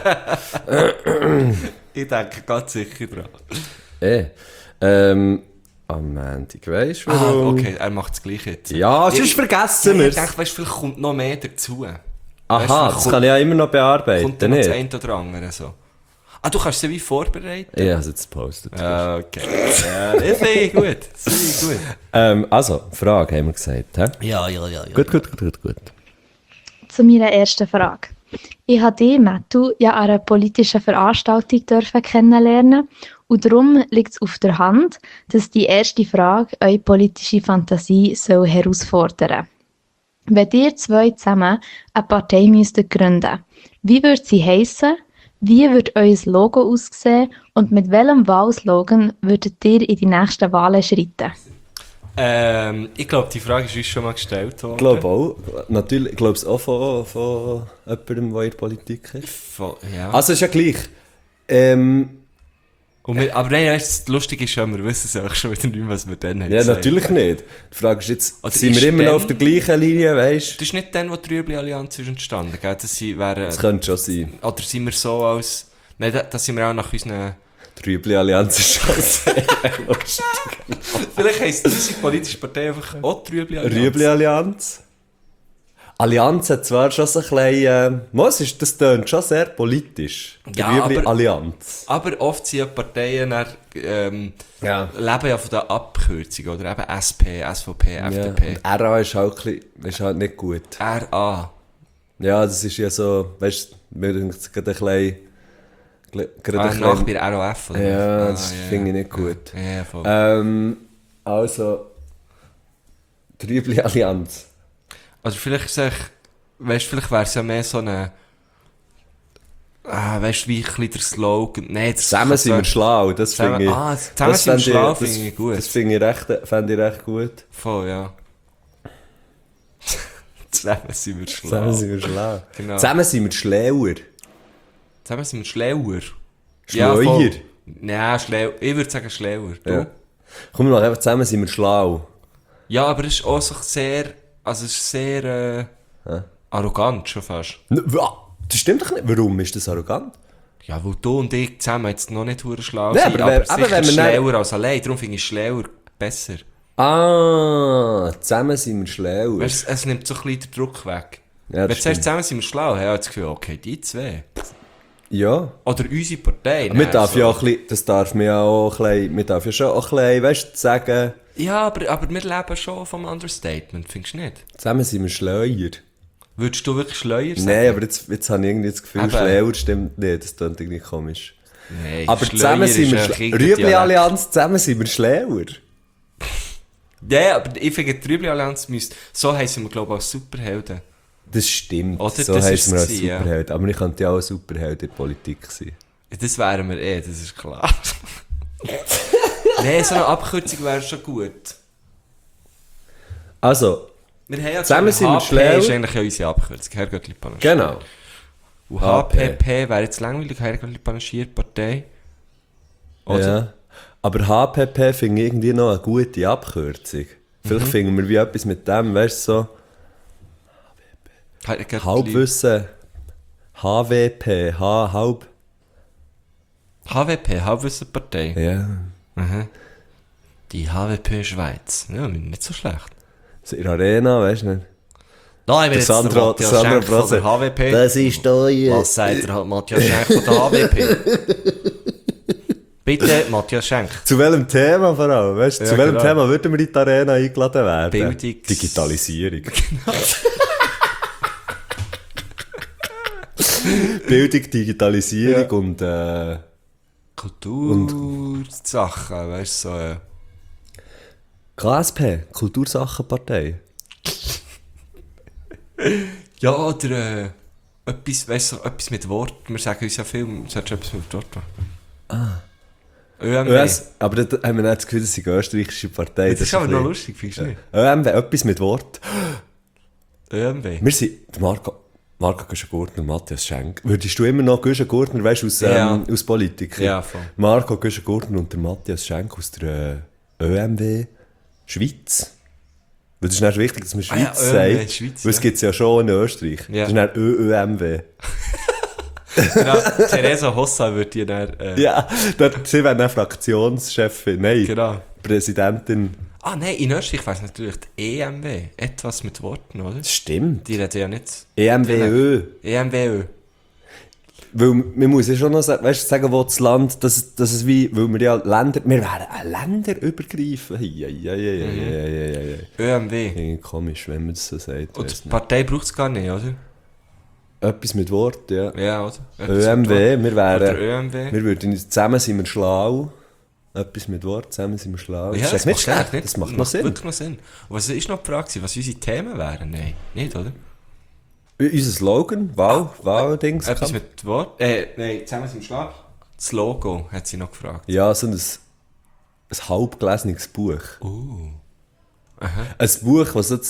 Ich denke ganz sicher dran. Am Montag, weißt du warum? Okay, er macht es gleich jetzt. Ja, sonst vergessen wir Ich es. denke, weißt, vielleicht kommt noch mehr dazu. Aha, Weißt du, das kann ich ja immer noch Kommt bearbeiten, dann noch das nicht? eine oder andere so. Ah, du kannst sie wie vorbereiten? Ich habe es jetzt gepostet. Ah, okay. Ja, das finde ich gut. Das finde ich gut. Also, Frage haben wir gesagt, hä? Ja. Gut. Zu meiner ersten Frage. Ich habe dich, Mattu, ja an einer politischen Veranstaltung dürfen kennenlernen und darum liegt es auf der Hand, dass die erste Frage eure politische Fantasie soll herausfordern. Wenn ihr zwei zusammen eine Partei müsstet gründen, wie würde sie heissen? Wie würde euer Logo aussehen und mit welchem Wahlslogan würdet ihr in die nächsten Wahlen schreiten? Ich glaube, die Frage ist uns schon mal gestellt worden. Ich glaube auch. Natürlich, ich glaube es auch von jemandem, der in der Politik ist. Ja. Also, ist ja gleich. Aber nein, das Lustige ist ja, wir wissen es auch schon wieder nicht, was wir dann haben Ja, gesagt. natürlich nicht. Die Frage ist jetzt, Oder sind ist wir immer noch dann- auf der gleichen Linie, weißt du? Das ist nicht dann, wo die Rüebli-Allianz ist entstanden, gell? Das könnte schon sein. Oder sind wir so als... Nein, da sind wir auch nach unseren... Die Rüebli-Allianz ist schon sehr lustig. Vielleicht heisst unsere politische Partei einfach auch die Rüebli-Allianz. Rüebli-Allianz. Allianz hat zwar schon so ein bisschen... das tönt schon sehr politisch. Die Ja, Rüebli-Allianz. Aber oft sind ja Parteien dann, Ja. leben ja von der Abkürzung, oder eben SP, SVP, FDP. Ja. RA ist halt, ist halt nicht gut. RA. Ja, das ist ja so... Weißt du, mir denkt es gerade ein bisschen... Nach bei RAF, oder? Ja, das finde ich nicht gut. Ja, voll. Also... Die Rüebli-Allianz. Also vielleicht vielleicht wäre es ja mehr so eine... weißt du, wie ein bisschen der Slogan... Nein, Zusammen sind wir schlau, das finde ich... Zusammen sind wir schlau, das- finde ich gut. Das finde ich recht gut. Voll, ja. Zusammen sind wir schlau. Zusammen sind wir schlau. Genau. Zusammen sind wir schlauer. Zusammen sind wir schlauer. Schleuer. voll. Nein, schlauer. Ich würde sagen schlauer. Du? Ja. Komm, wir machen einfach zusammen sind wir schlau. Ja, aber es ist auch so sehr... Also es ist sehr... arrogant schon fast. Das stimmt doch nicht. Warum ist das arrogant? Ja, weil du und ich zusammen jetzt noch nicht hure schlau Nee, sind, aber aber wenn sicher wir schlauer als allein. Darum finde ich schlauer besser. Zusammen sind wir schlauer. Weißt, es nimmt so ein bisschen den Druck weg. Ja, Wenn das du sagst, stimmt. zusammen sind wir schlau, habe ich das Gefühl, okay, die zwei. Ja. Oder unsere Partei. Man darf ja auch ein bisschen, das darf man ja auch ein bisschen, man darf ja schon auch ein bisschen, weißt du, sagen, Ja, aber wir leben schon vom Understatement, findest du nicht? zusammen sind wir schlauer. Würdest du wirklich schleuer sagen? Nein, aber jetzt habe ich irgendwie das Gefühl, Eben. schlauer stimmt nicht, das klingt irgendwie komisch. Nein, Aber Schleuer zusammen sind wir ist schlauer. ein Rüebli-Allianz, zusammen sind wir schlauer. Ja, aber ich finde, die Rüebli-Allianz müsste... So heissen wir, glaube ich, als Superhelden. Das stimmt, Oder? so Das heisst ist man als es gewesen, ja. Superheld. Aber ich könnte ja auch ein Superheld in der Politik sein. Ja, das wären wir das ist klar. Nein, so eine Abkürzung wäre schon gut. Also, Wir haben ja Zusammen sind wir HP schlau. ist eigentlich ja unsere Abkürzung, Herrgöttli Panaschiert. genau. Und HPP wäre jetzt langweilig, Herrgöttli Panaschiert Partei. Oder? Ja. Aber HPP finde ich irgendwie noch eine gute Abkürzung. Vielleicht finden wir wie etwas mit dem, weißt du, so Herrgöttli- Halbwissen, HWP, halb. HWP, Halbwissenpartei. Ja. Mhm. Die HWP Schweiz. Ja, nicht so schlecht. So in der Arena, weißt du nicht? Nein, Der Sandro Brose. von der HWP. Das ist da Was sagt der Matthias Schenk von der HWP? Bitte, Matthias Schenk. Zu welchem Thema vor allem? Weißt, Ja, zu welchem genau. Thema würden wir in die Arena eingeladen werden? Bildungs- Digitalisierung. Bildung, Digitalisierung und Kultursachen, weißt du, so. KSP, Kultursachenpartei. Ja, oder etwas, weißt du, etwas mit Wort. Wir sagen uns ja viel, du solltest etwas mit Wort machen. ÖMW. Aber da haben wir nicht das Gefühl, das ist eine österreichische Partei. Das ist aber ein noch bisschen- lustig, findest du nicht? ÖMW, etwas mit Wort. ÖMW. Wir sind der Marco Güschen-Gurtner und Matthias Schenk. Würdest du immer noch Güschen-Gurtner, weißt du, aus Politik? Ja, voll. Marco Güschen-Gurtner und der Matthias Schenk aus der ÖMW Schweiz. Weil das ist nicht wichtig, dass man Schweiz ja, ÖMW sagt. Schweiz, weil es ja. gibt es ja schon in Österreich. Ja. Das ist nicht ÖMW. Genau, Theresa Hossa wird die dann... Ja, sie wäre dann Fraktionschefin. Nein, Genau. Präsidentin. Ah nein, in Österreich wäre es natürlich die EMW. Etwas mit Worten, oder? Das stimmt. Die reden ja nicht... EMWÖ. EMWÖ. Weil man muss ja schon noch sagen, wo das Land, dass es wie, weil wir ja wir wären ein Länderübergreifend. Ja. ÖMW. Irgendwie komisch, wenn man das so sagt. Und weiss die nicht. Partei braucht es gar nicht, oder? Etwas mit Wort, ja. Ja, oder? Etwas ÖMW, mit Wort. wir Oder wären, ÖMW. wir würden uns, zusammen sind wir schlau. Etwas mit Wort, zusammen sind wir schlau. Ja, das ist nicht macht schlecht, eigentlich das macht noch Sinn. wirklich noch Sinn. Und was ist noch die Frage, was unsere Themen wären? Nein, nicht, oder? Unser Slogan, Wahl-Dings. Etwas mit Wort? Nein, zusammen sind wir schlau. Das Logo hat sie noch gefragt. Ja, so ein halbgelesenes Buch. Aha. Ein Buch, was so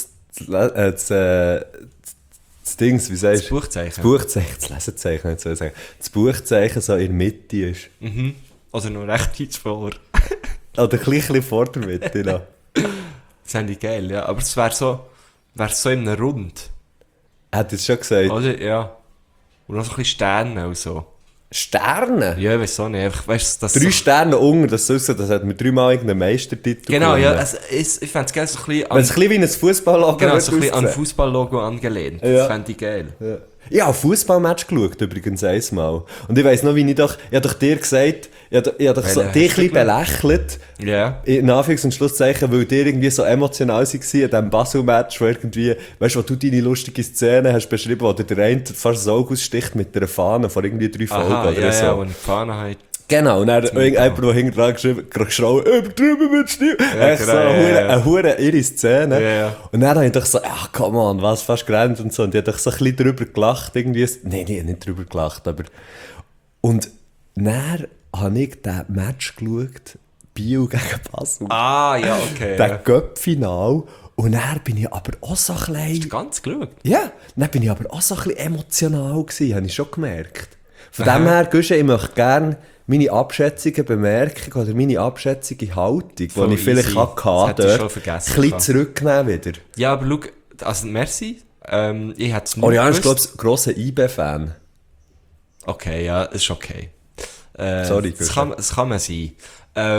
das Dings, wie sagst Das du? Buchzeichen. Das Buchzeichen, das Lesezeichen, nicht so sagen. Das Buchzeichen so in der Mitte ist. Mhm. Oder noch recht weit vor. Oder ein bisschen vor der Mitte noch. Das fände ich geil, ja. Aber es wäre so in einem Rund. Er hat jetzt schon gesagt, Oder? Ja. Und noch so ein bisschen Sterne und so. Sterne? Ja, ich weiß auch nicht. Einfach, weißt du, das 3 Sterne unter, das so aussieht, das hat mir 3-mal irgendeinen Meistertitel Genau, ja. gewonnen. Also, ich fände es geil, so ein bisschen Wenn es ein bisschen wie ein Fußballlogo genau, wird so ein bisschen an aussehen. Fußballlogo angelehnt. Das Ja. fände ich geil. Ja. Ich habe ein Fußballmatch geschaut, übrigens einmal. Und ich weiss noch, wie ich doch dir gesagt, ich habe doch so, Welchen dich ein hast du bisschen belächelt. Ja. In Anführungs- und Schlusszeichen, weil dir irgendwie so emotional war in diesem Basel-Match, wo irgendwie, weißt du, wo du deine lustige Szene hast beschrieben, wo dir der eine fast das Auge aussticht mit einer Fahne vor irgendwie 3 Folgen Aha, oder ja, so. ja, und die Fahne hat... Genau, und dann jemand, der hinten dran geschrien, übertrieben mit Stil. Echt genau, so ja. eine hure irre Szene. Ja, ja. Und dann habe ich doch so, ach, come on, was, fast gerannt und so. Und ich habe doch so ein bisschen drüber gelacht, irgendwie. Nein, nicht drüber gelacht, aber... Und dann habe ich diesen Match geschaut, Biel gegen Basel. Ah, ja, okay. Das Ja. Cup-Final. Und dann bin ich aber auch so ein Hast du bisschen... ganz geschaut? Ja, dann bin ich aber auch so ein bisschen emotional gewesen, habe ich schon gemerkt. Von dem her, Guschen, ich möchte gerne meine abschätzige Bemerkung oder meine abschätzige Haltung, die Voll ich vielleicht easy. hatte, Das hätte ich dort schon vergessen ein bisschen gehabt. zurücknehmen wieder. Ja, aber schau, also merci. Ich hätte es nicht Oriana ist, glaube gewusst. ich, ein grosser IB-Fan. Okay, ja, ist okay. Sorry, das Guschen. kann man sein.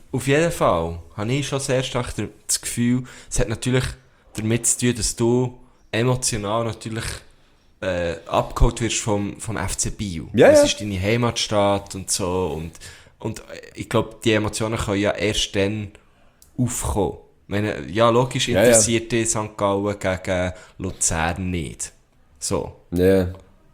auf jeden Fall habe ich schon sehr stark das Gefühl, es hat natürlich damit zu tun, dass du emotional natürlich abgeholt wirst vom FC Biel. Ja, das ja. ist deine Heimatstadt und so. Und ich glaube, die Emotionen können ja erst dann aufkommen. Ich meine, ja, logisch interessiert dich St. Gallen gegen Luzern nicht. So. Ja.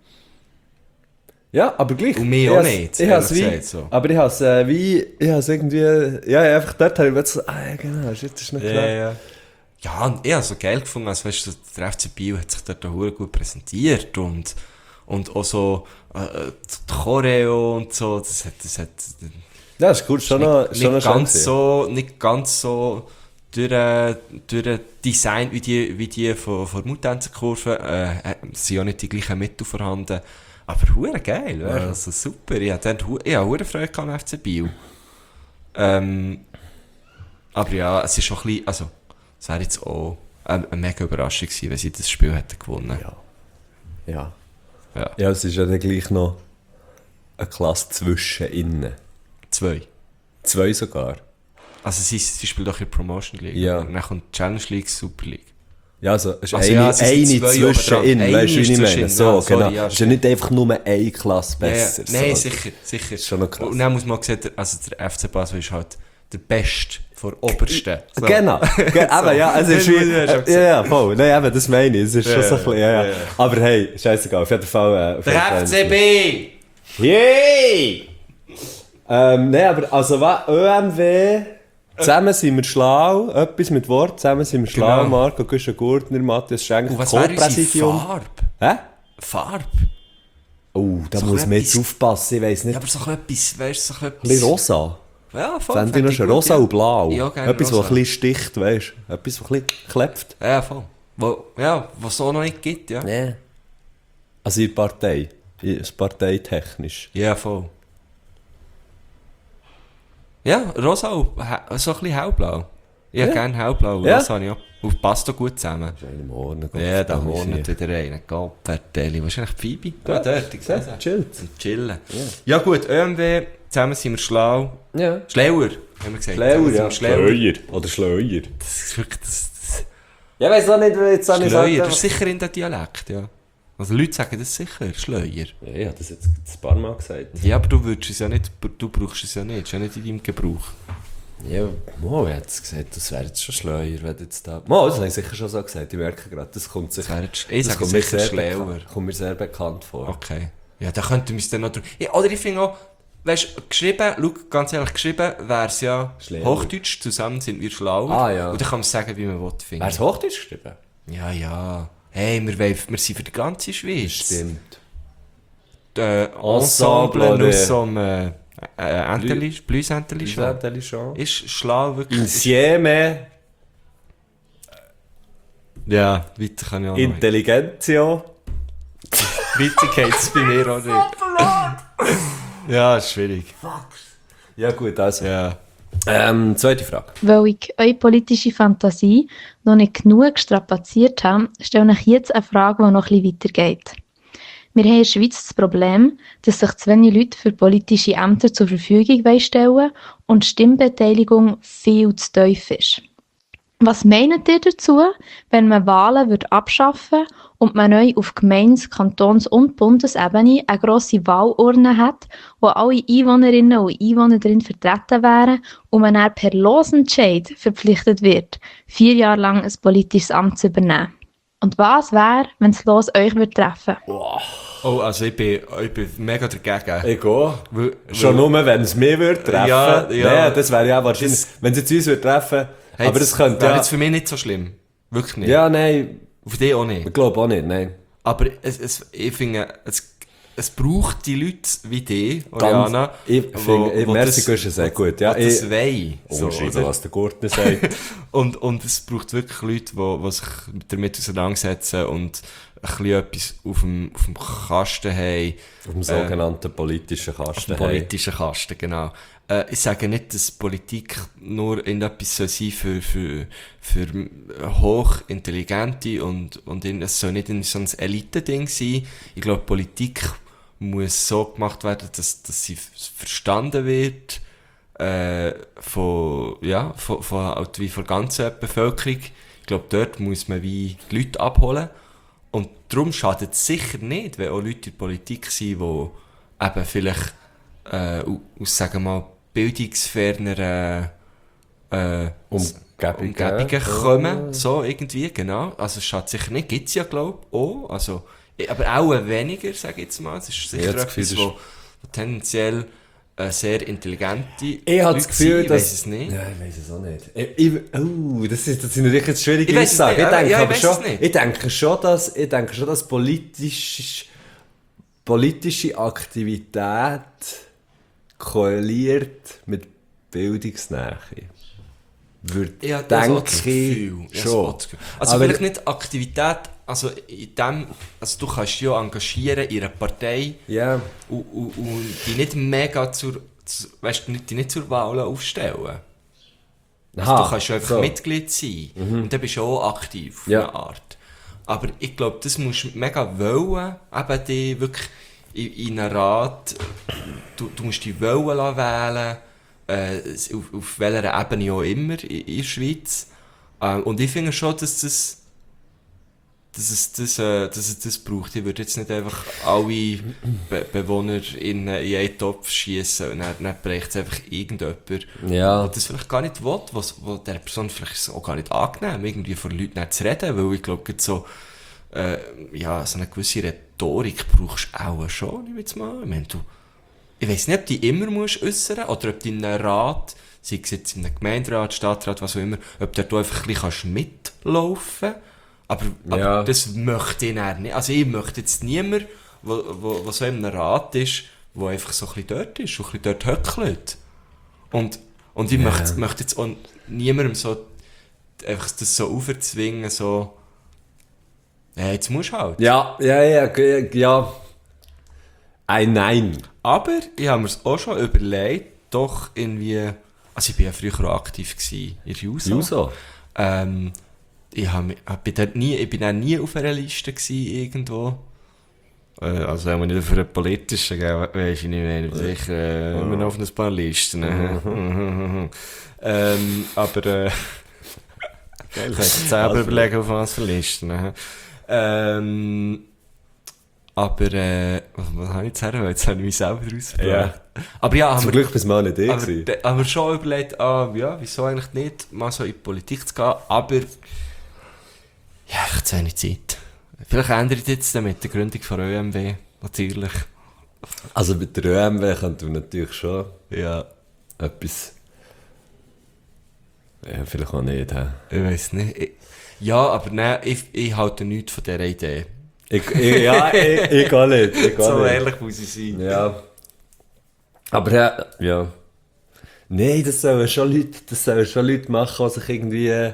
Ja, aber gleich. Und mich Ich auch has- nicht, Ich has ehrlich wie, gesagt, so. aber ich has ich has irgendwie, ja, einfach dort habe ich mir so, ja genau, das ist nicht klar. Ja. Ja, und ich habe es so geil gefunden, als weißt du, der FC Biel hat sich dort auch gut präsentiert und auch so die Choreo und so, das hat Ja, ist cool, schon noch schön gewesen. nicht ganz so durch Design wie die von Mutanzenkurve, sind auch nicht die gleichen Mittel vorhanden. Aber hure geil, ja. Also super. Ich hatte hure Freude am FC Biel. Aber ja, es ist schon ein bisschen, also, es wäre jetzt auch eine mega Überraschung gewesen, wenn sie das Spiel hätten gewonnen. Ja. Ja. Ja, es ist ja dann gleich noch eine Klasse zwischen innen. 2. 2 sogar. Also sie spielt doch in der Promotion League. Ja. Und dann kommt die Challenge League, Super League. Ja, also, es ist Also eine, ja, es sind eine zwei zwischen oben innen, dran. weißt du, wie ich Eine ist meine? zwischen- So, ja, sorry, genau. ja, Es ist ja nicht einfach nur eine Klasse Ja, besser. nein, so. sicher. Schon noch krass. Und dann muss man auch sehen, also der FC Basel ist halt der Beste vor Obersten. So. Genau, aber ja, es ist Das wie, muss ich schon ja, voll, nein, eben, das meine ich, es ist schon so ein bisschen, ja. ja. Aber hey, scheißegal, auf jeden Fall, Der FCB! Yay! Nein, aber, also, was, ÖMW, zusammen sind wir schlau, etwas mit Wort, zusammen sind wir schlau, Genau. Marco Güschen-Gurtner, Matthias Schenk, Und was wäre unsere Co-Präsidium. Farbe? Hä? Farbe? Oh, da So muss man jetzt etwas- aufpassen, ich weiss nicht, Ja, aber so etwas, weißt du, so ein bisschen etwas... rosa. Ja, voll. Fände ich noch schon gut, rosa ja. und blau. Ja, gerne Etwas, was rosa. ein bisschen sticht, weißt du, etwas, was ein bisschen klebt. Ja, voll. Was es auch noch nicht gibt, ja. Nee. Also in der Partei, parteitechnisch. Ja, voll. Ja, rosa und so ein bisschen hellblau. Ich habe gerne hellblau und Ja. rosa habe ich auch. Und passt auch gut zusammen. Im Morgen. Ja, da wohnt wieder einer. Gottverdeli. Wahrscheinlich Phoebe. Ja, dort, ich sehe sie. Chillt. Und chillen. Ja gut, ÖMW, zusammen sind wir schlau. Ja. Schlauer, haben wir gesagt. Schleuer, Zusammen ja. sind wir schlauer. Oder Schleuer. Das ist wirklich das Ja, weiss auch nicht, jetzt habe ich Schleuer. Das ist sicher in der Dialekt, ja. Also Leute sagen das sicher, Schleuer. Ja, ich habe das jetzt ein paar Mal gesagt. Ja, aber du würdest es ja nicht, du brauchst es ja nicht. Das ist ja nicht in deinem Gebrauch. Ja, Mo hat es gesagt, das wäre jetzt schon Schleuer, wenn jetzt da... Mo, das habe ich sicher schon so gesagt, ich merke gerade, das kommt sich... Das wäre jetzt- ich das sage kommt mir sicher sehr Schleuer. kommt mir sehr bekannt vor. Okay. Ja, da könnten wir es dann noch drüber... Ja, oder ich finde auch, weißt du, geschrieben, schau, ganz ehrlich, geschrieben wäre es ja Schlauer. Hochdeutsch, zusammen sind wir schlauer. Ah, ja. Und dann kann man sagen, wie man will, finde Wäre es Hochdeutsch geschrieben? Ja. Hey, wir sind für die ganze Schweiz. Stimmt. Ensemble, Ensemble, nous sommes Blüs Enterli schon. schon. Ist schlau wirklich. Insieme, Ja, weiter kann ich auch noch. Intelligentio. Weiter geht es bei mir auch nicht. Ja, ist schwierig. Ja gut, also. Ja. Zweite Frage. Weil ich eure politische Fantasie noch nicht genug strapaziert habe, stelle ich jetzt eine Frage, die noch ein bisschen weitergeht. Wir haben in der Schweiz das Problem, dass sich zu wenig Leute für politische Ämter zur Verfügung stellen und die Stimmbeteiligung viel zu tief ist. Was meint ihr dazu, wenn man Wahlen abschaffen und man neu auf Gemeinde-, Kantons- und Bundesebene eine grosse Wahlurne hat, wo alle Einwohnerinnen und Einwohner darin vertreten wären und man dann per Losentscheid verpflichtet wird, 4 Jahre lang ein politisches Amt zu übernehmen? Und was wäre, wenn das Los euch treffen würde? Oh, also ich bin mega dagegen. Ich gehe. Weil- Schon nur, wenn es mich würde treffen. Ja, ja. Nee, das wäre ja wahrscheinlich, wenn es jetzt uns würde treffen. Hey, aber das könnte wäre ja... jetzt für mich nicht so schlimm. Wirklich nicht. Ja, nein, Für dich auch nicht. ich glaube auch nicht, nein. Aber ich finde, es braucht die Leute wie dich, Oriana, Ich finde, merci, das- Guschen, sehr gut. Ja, die das ich wollen. So, unterschreibe, oder? was der Gurtner sagt. Und es braucht wirklich Leute, die sich damit auseinandersetzen und ein bisschen etwas auf dem Kasten haben. Auf dem sogenannten politischen Kasten. Auf dem politischen Kasten, genau. Ich sage nicht, dass Politik nur etwas soll sein für hochintelligente und es soll nicht so ein Elite-Ding sein. Ich glaube, Politik muss so gemacht werden, dass sie verstanden wird, von halt wie von der ganzen Bevölkerung. Ich glaube, dort muss man wie die Leute abholen. Und darum schadet es sicher nicht, wenn auch Leute in der Politik sind, die eben vielleicht aus, sagen wir mal, bildungsferneren Umgebungen kommen, so irgendwie, genau. Also es schadet sicher nicht, gibt es ja, glaube ich, auch. Also, aber auch weniger, sage ich jetzt mal. Es ist sicher etwas, wo tendenziell sehr intelligente Ich habe das Gefühl, ich weiss es nicht. Ja, ich weiß es auch nicht. Das sind natürlich jetzt schwierige Ich Aussagen. Ich denke schon, dass politische Aktivität korreliert mit Bildungsnähe. Ja, Denke ich schon. Also vielleicht nicht Aktivität, also in dem, also du kannst dich ja engagieren in einer Partei und die nicht mega die nicht zur Wahl aufstellen. Also du kannst ja einfach Mitglied sein und dann bist du auch aktiv auf eine Art. Aber ich glaube, das musst du mega wollen, eben die wirklich in einen Rat, du musst dich wollen wählen, auf welcher Ebene auch immer in der Schweiz. Und ich finde schon, dass es das braucht. Ich würde jetzt nicht einfach alle Bewohner in einen Topf schießen und dann bricht es einfach irgendjemand, der das vielleicht gar nicht will, wo der Person vielleicht auch gar nicht angenehm irgendwie vor Leuten nicht zu reden, weil ich glaube, so eine gewisse Rhetorik brauchst du auch schon, ich jetzt mal. Ich weiss nicht, ob du immer musst äußern oder ob du in einem Rat, sei es jetzt in einem Gemeinderat, Stadtrat, was auch immer, ob du einfach ein bisschen mitlaufen kannst. Aber das möchte ich nicht. Also ich möchte jetzt niemanden, der so in einem Rat ist, der einfach so ein bisschen dort ist, und ein bisschen dort höckelt. Und ich möchte jetzt auch niemandem so einfach das so aufzwingen, so jetzt musst du halt. Ja. Nein. Aber ich habe mir es auch schon überlegt, doch irgendwie, also ich war ja früher auch aktiv in der JUSO. Ich bin dann nie auf einer Liste irgendwo. Also wenn man nicht auf einer politischen, weisst du nicht mehr, sicher immer noch auf ein paar Listen. Aber ich kann jetzt selber überlegen, auf was für Listen. Aber, was habe ich jetzt her? Jetzt habe ich mich selber rausgebracht. Aber ja, zum Glück bist du mal nicht ich gewesen. Haben wir schon überlegt, wieso eigentlich nicht mal so in die Politik zu gehen, aber ich habe zu wenig Zeit. Vielleicht ändert jetzt mit der Gründung von ÖMW, natürlich. Also mit der ÖMW könnten wir natürlich schon etwas... Ja, vielleicht auch nicht. Ich weiss nicht. Aber nein, ich halte nichts von dieser Idee. Ich auch nicht. So ehrlich muss ich sein. Ja. Aber ja. Nein, das sollen schon Leute machen, die sich irgendwie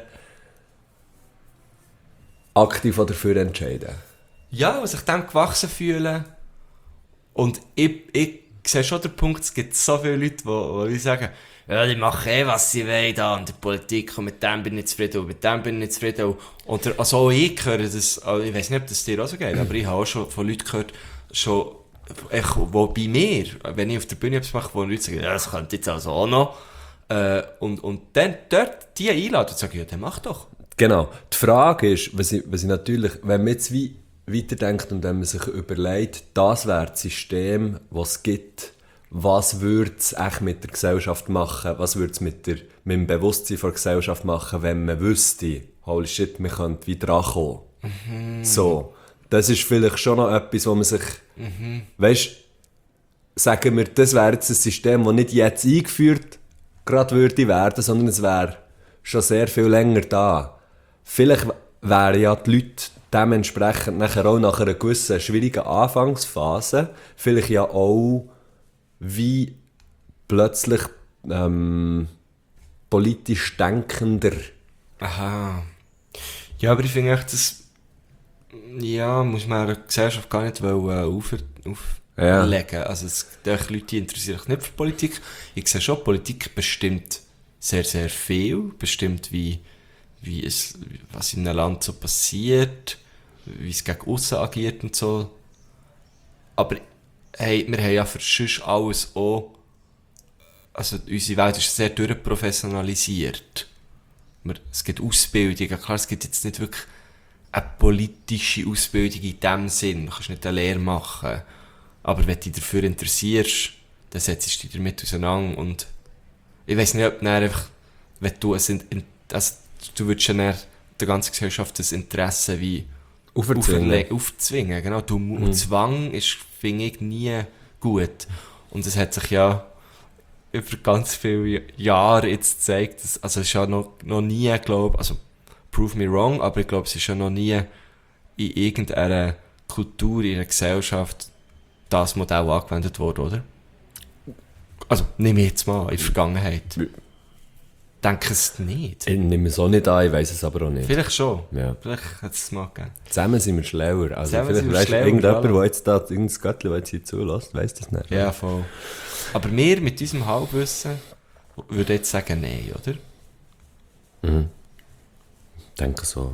aktiv dafür entscheiden. Ja, die sich dem gewachsen fühlen. Und ich sehe schon den Punkt, es gibt so viele Leute, die sagen, ja, die machen was sie wollen da in der Politik und mit dem bin ich zufrieden und mit dem bin ich zufrieden. Und also auch ich höre das, also ich weiss nicht, ob das dir auch so geht, aber ich habe auch schon von Leuten gehört, wo bei mir, wenn ich auf der Bühne etwas mache, wo Leute sagen, ja, das könnte jetzt also auch noch. Und dann dort die einladen und sagen, ja, dann mach doch. Genau. Die Frage ist, was ich natürlich, wenn man jetzt wie weiterdenkt und wenn man sich überlegt, das wäre das System, das es gibt, was würde es echt mit der Gesellschaft machen, was würde es mit dem Bewusstsein der Gesellschaft machen, wenn man wüsste, holy shit, wir könnten wieder rankommen. So, das ist vielleicht schon noch etwas, wo man sich, weißt, sagen wir, das wäre jetzt ein System, das nicht jetzt eingeführt gerade würde werden, sondern es wäre schon sehr viel länger da. Vielleicht wären ja die Leute dementsprechend nachher auch nach einer gewissen schwierigen Anfangsphase vielleicht ja auch wie plötzlich politisch denkender. Aha. Ja, aber ich finde echt, das muss man der Gesellschaft gar nicht auflegen. Also die Leute interessieren sich nicht für Politik. Ich sehe schon, Politik bestimmt sehr, sehr viel. Bestimmt, was in einem Land so passiert, wie es gegen aussen agiert und so. Aber hey, wir haben ja für sonst alles auch also unsere Welt ist sehr durchprofessionalisiert. Es gibt Ausbildungen, klar, es gibt jetzt nicht wirklich eine politische Ausbildung in dem Sinn. Du kannst nicht eine Lehre machen. Aber wenn du dich dafür interessierst, dann setzt du dich damit auseinander. Und ich weiss nicht, ob du dann einfach, wenn du du würdest ja dann der ganzen Gesellschaft das Interesse wie aufzwingen. Genau. Und Zwang ist, finde ich, nie gut. Und es hat sich ja über ganz viele Jahre jetzt gezeigt, also es ist ja noch nie, glaube ich, also prove me wrong, aber ich glaube, es ist ja noch nie in irgendeiner Kultur, in einer Gesellschaft das Modell angewendet worden, oder? Also, nehme ich jetzt mal in der Vergangenheit. Denke es nicht. Ich nehme es auch nicht an, ich weiss es aber auch nicht. Vielleicht schon. Ja. Vielleicht hat es mal gegeben. Zusammen sind wir schlauer. Also Zusammen vielleicht sind wir weißt, schlauer, irgendjemand, voilà. der jetzt da irgendein Göttchen, das jetzt hier zulässt, weiss das nicht. Ja, voll. Aber wir mit unserem Halbwissen würden jetzt sagen, nein, oder? Ich denke so.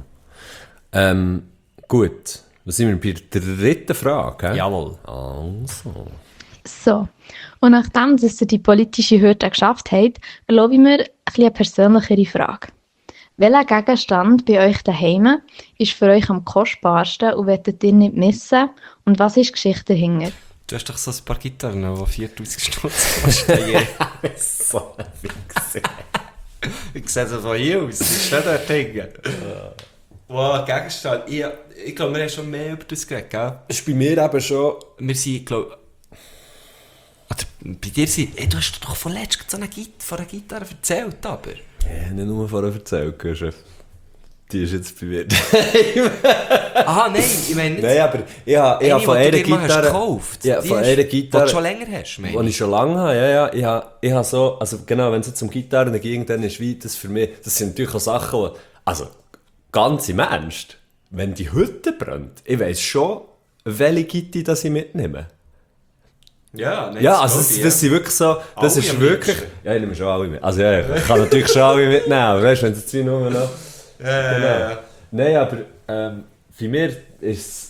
Gut. Was sind wir bei der dritten Frage? He? Jawohl. Also. So, und nachdem dass ihr die politische Hürde geschafft habt, erlaube ich mir eine persönlichere Frage. Welcher Gegenstand bei euch daheim ist für euch am kostbarsten und wollt ihr nicht missen? Und was ist die Geschichte dahinter? Du hast doch so ein paar Gitarren, die 4000 Stutz kosten. So ein Wichser. Ich sehe so von hier aus, das ist nicht ein Ding. Wow, Gegenstand. Ich glaube, wir haben schon mehr über das geredet, gell? Das ist bei mir eben schon... Wir sind, glaube oder bei dir sind... Ey, du hast doch von letztem so von einer Gitarre erzählt, aber... Ja, nicht nur vorher erzählt, Chef. Die ist jetzt bei mir. Aha, nein, ich meine nicht... Nein, aber ich habe von einer Gitarre... gekauft. Ja, von einer Gitarre... Die du schon länger hast, meine Die ich schon lange habe, ja. Ich habe so... Also genau, wenn es jetzt um Gitarren ging, dann ist wie das für mich... Das sind natürlich auch Sachen, die... Also, ganz im Ernst. Wenn die Hütte brennt, ich weiss schon, welche Gitarre das ich mitnehme. Ja, nein, Ja, also das sind wirklich so... Das Alle ist am wirklich... liebsten. Ja, ich nehme schon alle mit. Also ja, ich kann natürlich schon alle mitnehmen, aber weißt du, wenn es jetzt wie nur noch... Ja. Nein, aber für mich ist es...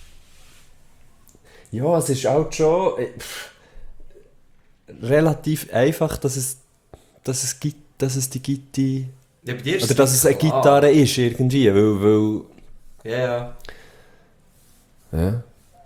Ja, es ist halt schon relativ einfach, dass es die Gitarre... Ja, bei dir ist Oder dass es eine Gitarre ist irgendwie, weil... Ja. Ja.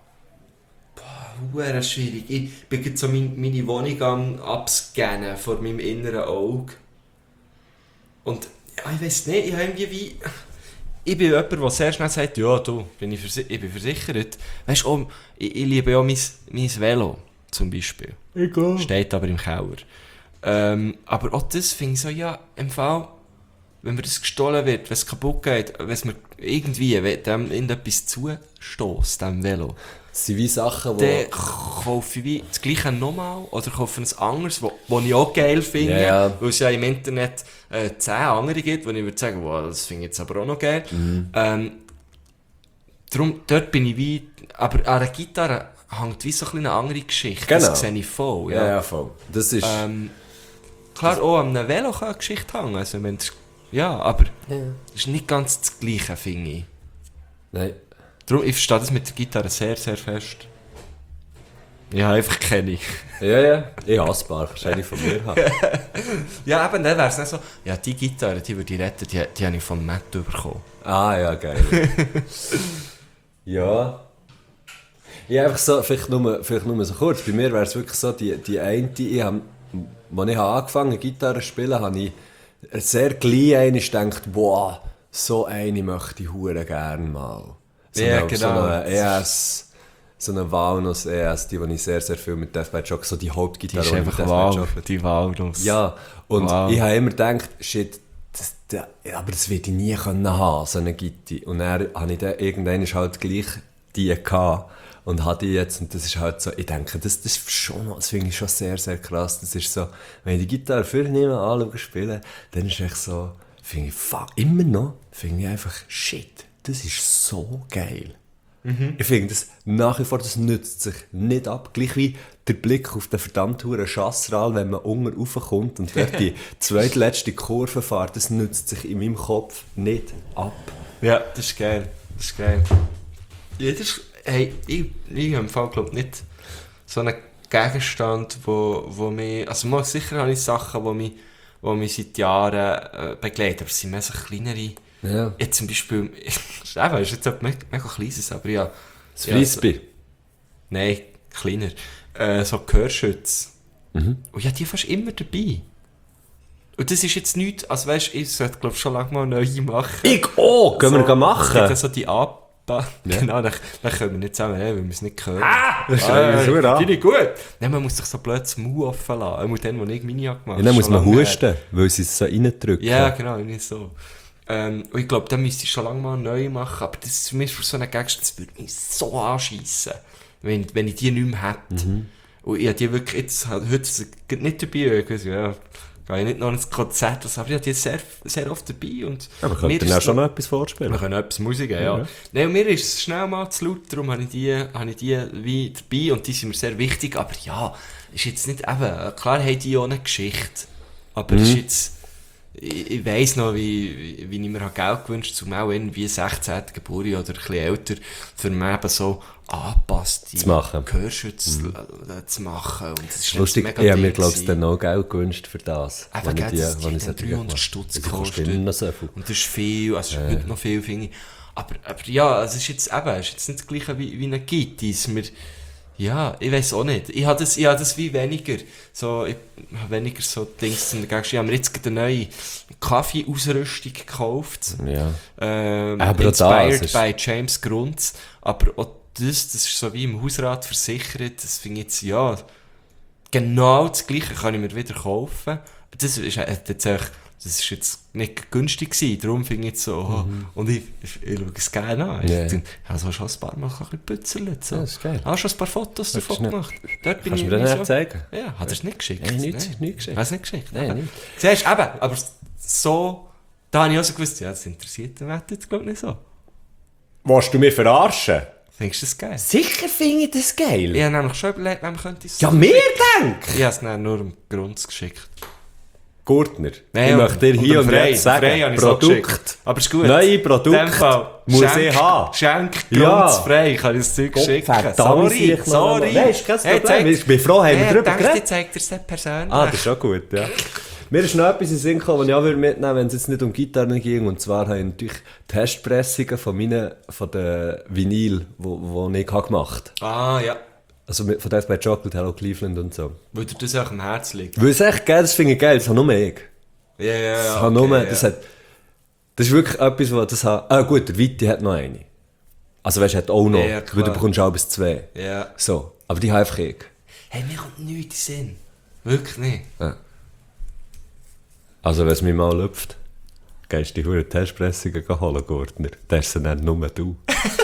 Boah, schwierig. Ich bin jetzt so meine Wohnung am abscannen vor meinem inneren Auge. Und ja, ich weiss nicht, ich habe irgendwie wie... Ich bin jemand, der sehr schnell sagt, ja, du, ich bin versichert. Weißt du, ich liebe ja mein Velo, zum Beispiel. Egal. Steht aber im Keller. Aber auch das finde ich so, ja, im Fall, wenn mir das gestohlen wird, wenn es kaputt geht, wenn es mir irgendwie dem irgendetwas zustößt, dem Velo, Das sind wie Sachen, die... dann kaufe ich wie das Gleiche nochmal oder kaufe ein anderes, das ich auch geil finde, Ja. weil es ja im Internet 10 andere gibt, wo ich würde sagen, wow, das finde ich jetzt aber auch noch geil. Darum, dort bin ich wie... Aber an einer Gitarre hängt wie so ein bisschen eine andere Geschichte. Genau. Das sehe ich voll. Ja, voll. Das ist... Klar, auch an einem Velo kann eine Geschichte hängen. Also, wenn das, ja, aber das ist nicht ganz das Gleiche, finde ich. Nein. Darum, ich verstehe das mit der Gitarre sehr, sehr fest. Ich habe einfach keine. Ja. Ich hasse Bar, wahrscheinlich von mir haben. Ja, eben, dann wäre es nicht so, ja, die Gitarre, die würde ich retten, die habe ich von Matt bekommen. Ah, ja, geil. Ja. Ja, einfach so, vielleicht nur so kurz. Bei mir wäre es wirklich so, die eine, als ich angefangen habe, Gitarre zu spielen, habe ich sehr gleich gedacht, wow, so eine möchte ich hure gerne mal. So Ja, eine, genau. So eine ES, so eine Walnuss ES, die ich sehr, sehr viel mit Death by Jock, so die Die Hauptgitarre. ist die ich einfach mit Death by wow, Jock- die Walnuss. Ja, und Wow. ich habe immer gedacht, shit, aber das werde ich nie können haben, so eine Gitarre. Und dann habe ich dann irgendwann halt gleich die gehabt und habe die jetzt, und das ist halt so, ich denke, das finde ich schon sehr, sehr krass. Das ist so, wenn ich die Gitarre für niemanden anschaue spielen, dann ist echt so, finde ich, fuck, immer noch, finde ich einfach, shit, das ist so geil. Ich finde das nach wie vor, das nützt sich nicht ab. Gleich wie der Blick auf den verdammt hohen Chassral, wenn man unten raufkommt und dort die zweitletzte Kurve fährt, das nützt sich in meinem Kopf nicht ab. Ja, das ist geil. Das ist geil. Ja, das ist, hey, ich habe im Fall, glaube nicht so eine Gegenstand, wo mich, also mal sicher habe ich Sachen, die mich seit Jahren begleiten, aber es sind mehr so kleinere. Ja. Jetzt zum Beispiel, ist jetzt etwas mega kleines, aber ja. Das Frisbee. Nein, kleiner. So Gehörschütze. Und ich habe die fast immer dabei. Und das ist jetzt nichts, also weißt du, ich sollte glaube schon lange mal neu machen. Ich auch! Können wir machen? Es gibt ja so die Genau, dann können wir nicht zusammen, weil wir es nicht hören. Das ist Finde ich gut. Nein, man muss sich so blöd das Mund offen lassen. Auch den, den ich meine gemacht habe. Ja, dann muss man husten, weil sie es so reindrücken. Ja, genau, nicht so. Und ich glaube, dann müsste ich schon lange mal neu machen. Aber das ist für mich für so einen Gegenstand, das würde mich so anschiessen, wenn ich die nicht mehr hätte. Und ich habe die wirklich jetzt, heute nicht dabei, weil ja, gehe ich nicht noch ins Konzert, aber ich habe die sehr, sehr oft dabei. Und aber könnt ihr auch schon noch etwas vorspielen? Wir können etwas Musik geben, ja. Nein, und mir ist es schnell mal zu laut, darum habe ich die wie dabei und die sind mir sehr wichtig. Aber ja, ist jetzt nicht eben, klar haben die auch eine Geschichte, aber ist jetzt, ich weiss noch, wie ich mir Geld gewünscht habe, auch irgendwie 16. Geburtstag oder ein bisschen älter, für mich eben so angepasste Gehörschütze zu machen. Und das ist lustig, mega ich habe mir, glaube ich, dann noch Geld gewünscht für das. Einfach Geld, das hat 300 Stutz gekostet. Und das ist viel, also ist heute noch viel, finde ich. Aber ja, es ist jetzt nicht das Gleiche wie eine Gittis. Ja, ich weiss auch nicht. Ich habe das wie weniger. So, ich habe weniger so Dings zum Gegenstand. Ich habe mir jetzt eine neue Kaffee-Ausrüstung gekauft. Ja. Aber inspired by James Grunz. Aber auch das ist so wie im Hausrat versichert. Das finde ich jetzt, ja, genau das Gleiche kann ich mir wieder kaufen. Das ist jetzt nicht günstig gewesen, darum finde ich jetzt so, und ich schaue es gerne an. Ich habe schon ein paar Mal ein bisschen gebützelt. So. Ja, das ist geil. Ich habe schon ein paar Fotos davon gemacht. Dort bin kannst du mir das nicht zeigen? Ja, hat er es nicht geschickt? Nein, nicht geschickt. Hast du nicht geschickt? Nein, nicht. Siehst du, eben, aber so, da habe ich auch so gewusst, ja, das interessiert den Wetter jetzt glaube ich nicht so. Willst du mich verarschen? Findest du das geil? Sicher finde ich das geil. Ich habe nämlich schon überlegt, wem könnte ich es ja, mir denken! Ich habe es dann nur im Grund geschickt. Gurtner. Nein, ich möchte dir hier und jetzt sagen, Produkt. Aber ist gut. Neue Produkte muss ich haben. Schenk grundsfrei, kann ich das Zeug schicken. Sorry. Nein, ist kein Problem. Ich bin froh, haben wir darüber geredet. Ich zeige dir das persönlich. Ah, das ist schon gut, ja. Mir ist noch etwas in den Sinn gekommen, was ich auch mitnehmen würde, wenn es jetzt nicht um Gitarren ging. Und zwar habe ich natürlich Testpressungen von den Vinyl, die ich gemacht habe. Ah, ja. Also von das bei Chocolate, Hello Cleveland und so. Weil dir das auch am Herzen liegt. Weil es echt geil, das finde ich geil, das habe nur ich. Ja. Das ist wirklich etwas, was das hat. Gut, der Witti hat noch eine. Also weißt du, hat auch noch. Ja, weil du bekommst auch bis 2. Ja. So, aber die habe einfach ich. Hey, mir kommt nichts in den Sinn. Wirklich nicht. Ja. Also wenn es mich mal lüpft, gehst du die verdammten Testpressungen holen, Gurtner. Das ist dann nur du.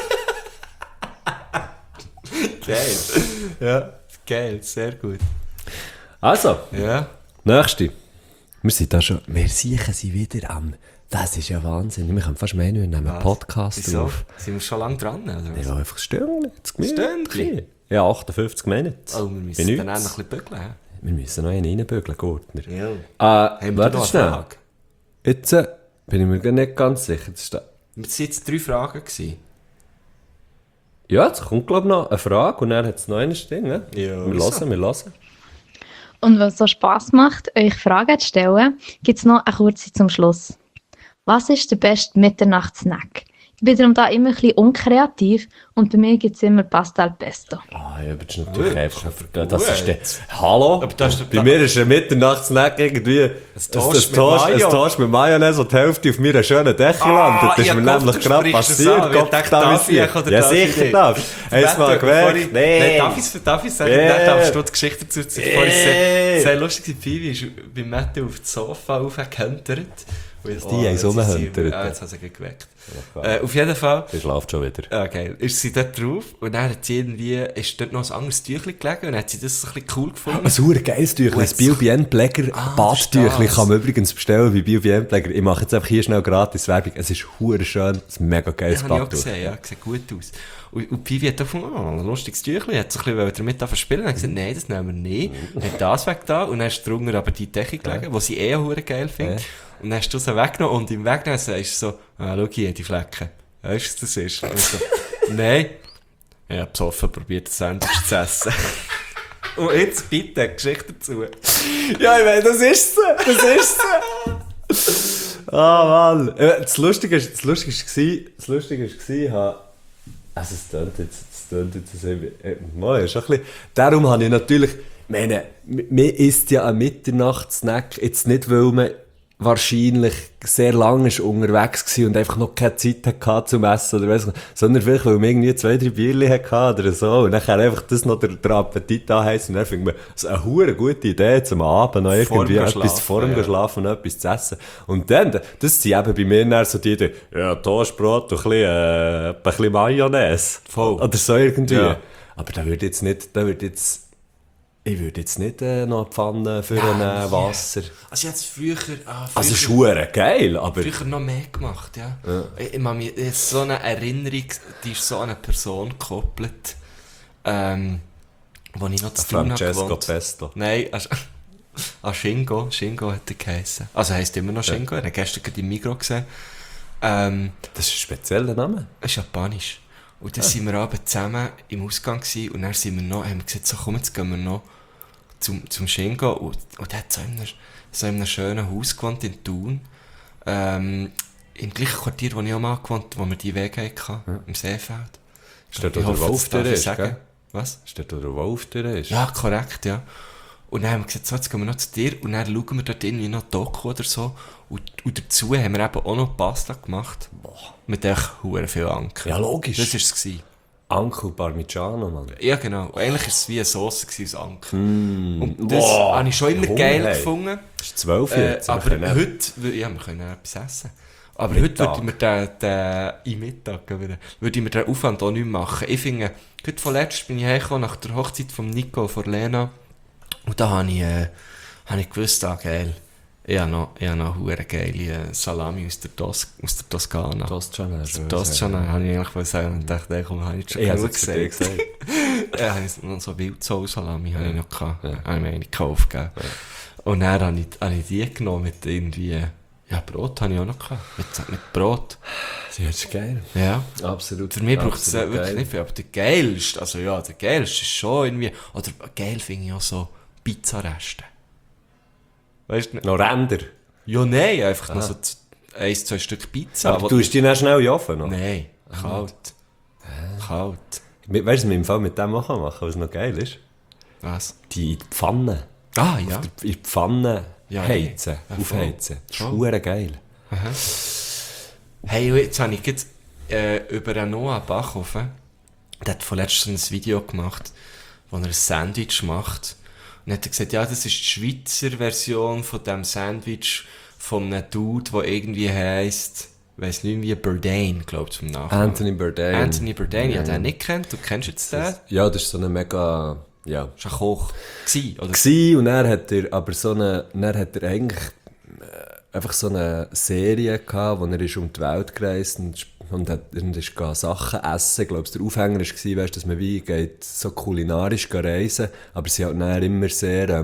Geil. Ja, geil, sehr gut. Also, ja. Nächste. Wir sind da schon, wir sicher sie wieder an. Das ist ja Wahnsinn. Wir können fast mehr nicht nehmen einen Podcast Wieso? drauf. Sind wir schon lange dran? Oder? Ja, einfach Stündchen. Stündchen? Ja, 58 Minuten. Oh, wir müssen dann auch noch ein bisschen bügeln. Wir müssen noch einen reinbügeln, Gurtner. Ja. Haben wir da eine Frage? Jetzt bin ich mir gar nicht ganz sicher. Das waren jetzt 3 Fragen gewesen. Ja, jetzt kommt glaube ich noch eine Frage und dann hat es noch eine Ding. Ne? Ja, wir hören. Und wenn es so Spass macht, euch Fragen zu stellen, gibt es noch eine kurze zum Schluss. Was ist der beste Mitternachtssnack? Ich bin darum da immer ein bisschen unkreativ und bei mir gibt es immer Pasta al Pesto. Ah, ja, aber das ist natürlich einfach vergessen. Das ist der... Hallo? Bei mir ist ein Mitternachtssnack irgendwie ein Toast mit Mayonnaise und die Hälfte auf meiner schönen Decke landet. Das ist mir nämlich gerade passiert. Ja, sicher darf. Hast du mal gemerkt? Nein. Darf ich sagen, darfst du die Geschichte dazu erzählen? Vorhin sehr lustig, Pivi ist bei Matthew auf das Sofa aufgehäntert. Die haben so rumgehäntert. Ah, jetzt hat sie geweckt. Auf jeden Fall. Sie schläft schon wieder. Ah, geil. Ist sie dort drauf und dann hat sie ist dort noch ein anderes Tüchlein gelegen und dann hat sie das ein bisschen cool gefunden. Ein super geiles Tüchlein, ein Bio-Bien-Pläger Badtüchlein kann man übrigens bestellen bei Bio-Bien-Pläger. Ich mache jetzt einfach hier schnell gratis Werbung. Es ist hure schön, ein mega geiles Badtuch. Ja, habe ich auch gesehen, ja, sieht gut aus. Und Pivi hat davon, ein lustiges Tüchlein, hat so ein bisschen damit verspielen und hat gesagt, nein, das nehmen wir nicht. Hat das weg da und dann ist drunter aber die Decke gelegen, die sie hure geil findet. Und dann hast du sie weggenommen und im Wegnehmen sagst du so, schau hier, die Flecken. Weißt du, was das ist? Und so, nein. Ich habe besoffen probiert, das Sandwich zu essen. Und jetzt bitte eine Geschichte dazu. Ja, ich meine, das ist so. Ah, Mann. Das Lustige war, also es tönt jetzt, mal, ist schon ein bisschen, darum habe ich natürlich, meine, mir isst ja ein Mitternachtssnack, jetzt nicht, weil man wahrscheinlich sehr lange ist unterwegs war und einfach noch keine Zeit hatte zum Essen oder weiss nicht, sondern vielleicht, weil man irgendwie 2-3 Bierchen hatte oder so und dann kann einfach das noch der Appetit anheizen und dann findet man, das ist eine verdammt gute Idee, zum Abend noch irgendwie etwas vor dem Schlafen noch etwas zu essen. Und dann, das sind eben bei mir dann so die Idee, ja, Toastbrot und ein bisschen Mayonnaise. Voll. Oder so irgendwie. Ja. Aber ich würde jetzt nicht noch eine Pfanne für ein Wasser. Also ich hatte es früher... Also es ist verdammt geil, aber... Früher noch mehr gemacht, ja. Ich habe mir jetzt so eine Erinnerung, die ist so an eine Person gekoppelt, wo ich noch zu tun habe Francesco gewohnt. Pesto. Nein, an Shingo. Shingo hat er geheissen. Also heisst immer noch Shingo, ich habe gestern gerade im Migros gesehen. Das ist ein spezieller Name. Es ist japanisch. Und dann sind wir abends zusammen im Ausgang gewesen, und dann haben wir gesagt, so komm, jetzt gehen wir noch zum Shingo. Und der hat so in einem schönen Haus gewohnt in Thun. Im gleichen Quartier, wo ich auch mal gewohnt habe, wo wir die Wege hatten, im Seefeld. Ist dort, wo der Wolf drin ist, gell? Was? Ist dort, wo der Wolf drin ist? Ja, korrekt, ja. Und dann haben wir gesagt, so, jetzt gehen wir noch zu dir und dann schauen wir dort irgendwie noch Doku oder so. Und dazu haben wir eben auch noch Pasta gemacht. Boah. Mit echt verdammt viel Anker. Ja, logisch. Das war es. Ankel Parmigiano, Mann. Ja, genau. Und eigentlich war es wie eine Sauce aus Anker. Und das habe ich schon immer geil gefunden. Das ist 12 jetzt. Aber heute, ja, wir können etwas essen. Aber heute würde ich mir den im Mittag würde ich mir den Aufwand auch nicht machen. Ich finde, gerade vorletzt bin ich hergekommen nach der Hochzeit von Nico, von Lena. Und da habe ich gewusst, geil. Ich habe noch eine geile Salami aus der Toskana. Toskana. Aus der Toskana habe ich eigentlich sagen und dachte, ey, komm, habe ich schon genug gesagt. Ja, habe ich noch so Wildzoll-Salami habe ich noch gehabt. Ja. Habe ich mir eine gekauft. Ja. Und dann habe ich die genommen mit irgendwie, ja, Brot habe ich auch noch gehabt. Mit Brot. Das ist geil. Ja. Absolut. Für mich braucht es wirklich nicht viel, aber der geilste ist schon irgendwie, oder geil finde ich auch so Pizzareste. Weißt du? Noch Ränder? Ja, nein, einfach noch so 1-2 Stück Pizza. Aber tust du die dann schnell in den Ofen? Noch? Nein, kalt. Kalt. Weißt du, was wir im Fall mit dem machen, was noch geil ist? Was? Die in die Pfanne. Ah, ja. In die Pfanne heizen, ja, aufheizen. Das ist voll. verdammt geil. Aha. Hey, jetzt habe ich jetzt über einen Noah Bachhofen, der hat vorletzt ein Video gemacht, wo er ein Sandwich macht. Und hat er gesagt, ja, das ist die Schweizer Version von dem Sandwich von einem Dude, der irgendwie heisst, ich weiss nicht wie, Bourdain, glaube ich, zum Nachnamen. Anthony Bourdain. Anthony Bourdain, ich habe den nicht kennt. Du kennst jetzt den? Ja, das ist so eine mega, ja. Das war ein Koch. Oder? Und dann hat er aber eigentlich einfach so eine Serie gehabt, wo er ist um die Welt gereist und ist Sachen essen. Ich glaube, der Aufhänger war, weißt, dass man wie geht so kulinarisch reisen, aber sie hat dann immer sehr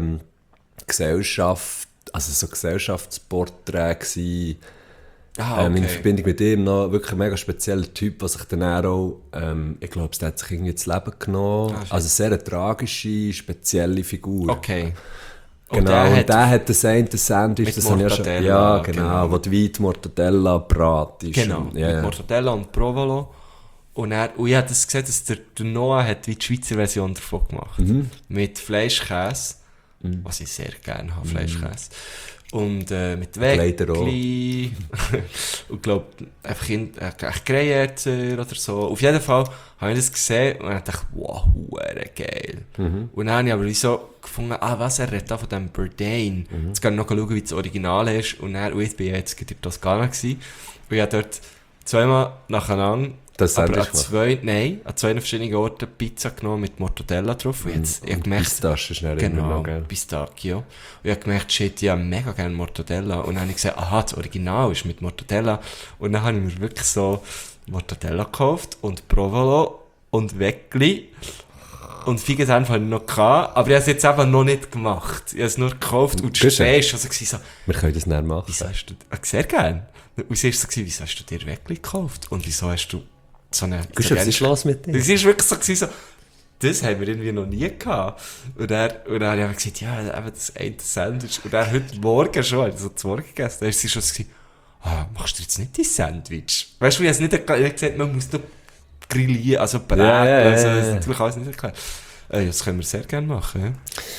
Gesellschaftsporträts gewesen. Okay. In Verbindung mit ihm noch wirklich ein mega spezieller Typ, der sich dann auch, ich glaube, der hat sich irgendwie das Leben genommen. Also sehr eine tragische, spezielle Figur. Okay. Genau, und der hat das eine Sandwich, das habe ich ja schon... Ja, genau, wo die Weite Mortadella brat ist. Genau, mit Mortadella und Provolone. Und ich habe das gesehen, dass der Noah hat wie die Schweizer Version davon gemacht. Mit Fleischkäse, was ich sehr gerne habe, Fleischkäse. Und mit Weckli. Und glaube einfach Greyerzer oder so. Auf jeden Fall habe ich das gesehen und dachte, wow, geil. Und dann habe ich aber wieso gefunden, was er redet da von dem Bourdain. Jetzt kann ich noch schauen, wie das Original ist. Und dann, ich bin jetzt in Toskana gewesen. Und ich habe dort zweimal nacheinander, das aber an zwei verschiedenen Orten Pizza genommen mit Mortadella drauf. Und jetzt, ich habe gemerkt, Pistache schnell genau, immer noch, Pistachio. Und ich habe gemerkt, shit, ich habe mega gerne Mortadella. Und dann habe ich gesagt, das Original ist mit Mortadella. Und dann habe ich mir wirklich so Mortadella gekauft und Provolone und Weckli. Und Figen habe ich noch gehabt, aber ich habe es jetzt einfach noch nicht gemacht. Ich habe es nur gekauft und du stehst also so... Wir können das nicht machen. Wieso hast du... sehr gerne. Und sie war so, wieso hast du dir Weckli gekauft? Und wieso hast du so eine... Was ist los mit dir? Es war wirklich so, das haben wir irgendwie noch nie gehabt. Und dann habe ich gesagt, ja, eben das eine Sandwich. Und dann heute Morgen schon, als ich so zu Morgen gegessen, da war sie schon so, machst du jetzt nicht dein Sandwich? Weißt du, ich habe gesagt, man muss doch grillieren, also braten, also das ist natürlich alles nicht erklärt. Das können wir sehr gerne machen.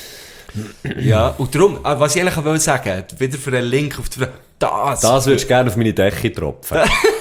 Ja, und darum, was ich eigentlich will sagen, wieder für einen Link auf die Das würdest du gerne auf meine Decke tropfen.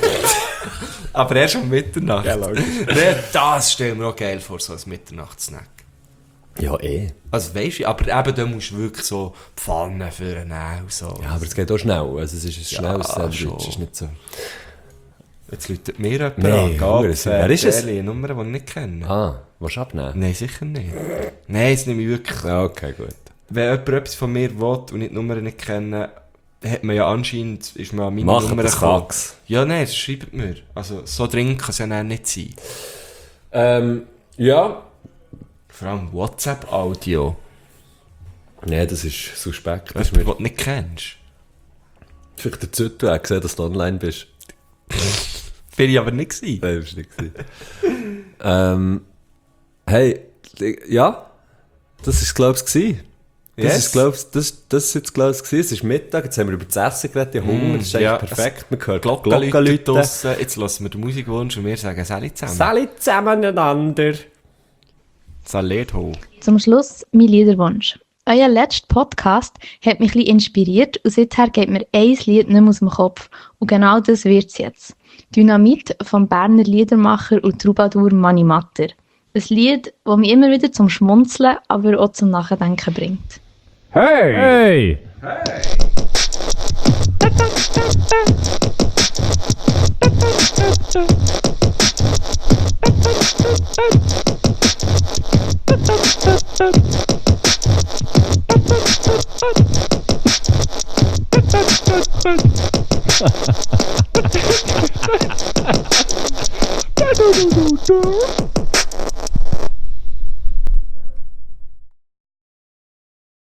Aber erst um Mitternacht. Ja, logisch. Das stellen wir auch geil vor, so als Mitternachtssnack. Ja, Also weisst du, aber eben, da musst du wirklich so Pfannen führen und so. Ja, aber es geht auch schnell. Also es ist ein schnelles Sandwich, schon. ist nicht so... Jetzt läutet mir jemand Nee, an. wer ist es? Eine Nummer, die ich nicht kenne. Willst du abnehmen? Nein, sicher nicht. Nein, das nehme ich wirklich. Ja, okay, gut. Wenn jemand etwas von mir will und ich die Nummer nicht kenne, hat man ja anscheinend, ist man an meine Macht Nummer das gekommen. Fax. Ja, nein, das schreibt mir. Also, so dringend kann es ja dann nicht sein. Ja. Vor allem WhatsApp-Audio. Nein, das ist suspekt. Das ist Jemand, mir... den du nicht kennst. Vielleicht der Zettel hat gesehen, dass du online bist. Bin ich aber nicht gewesen. Nein, das war nicht. Hey, ja, das war glaube ich. Yes. Das ist jetzt glaube ich. Es ist Mittag, jetzt haben wir über das Essen geredet, ich habe Hunger, das ist eigentlich perfekt. Man hört Glockenläuten Glockenläuten draussen. Jetzt lassen wir den Musikwunsch und wir sagen Sali zusammen. Sali zusammeneinander. Salut ho. Zum Schluss mein Liederwunsch. Euer letzter Podcast hat mich ein bisschen inspiriert und seither geht mir ein Lied nicht mehr aus dem Kopf. Und genau das wird es jetzt. Dynamit vom Berner Liedermacher und Troubadour Mani Matter. Ein Lied, das mich immer wieder zum Schmunzeln, aber auch zum Nachdenken bringt. Hey! Hey!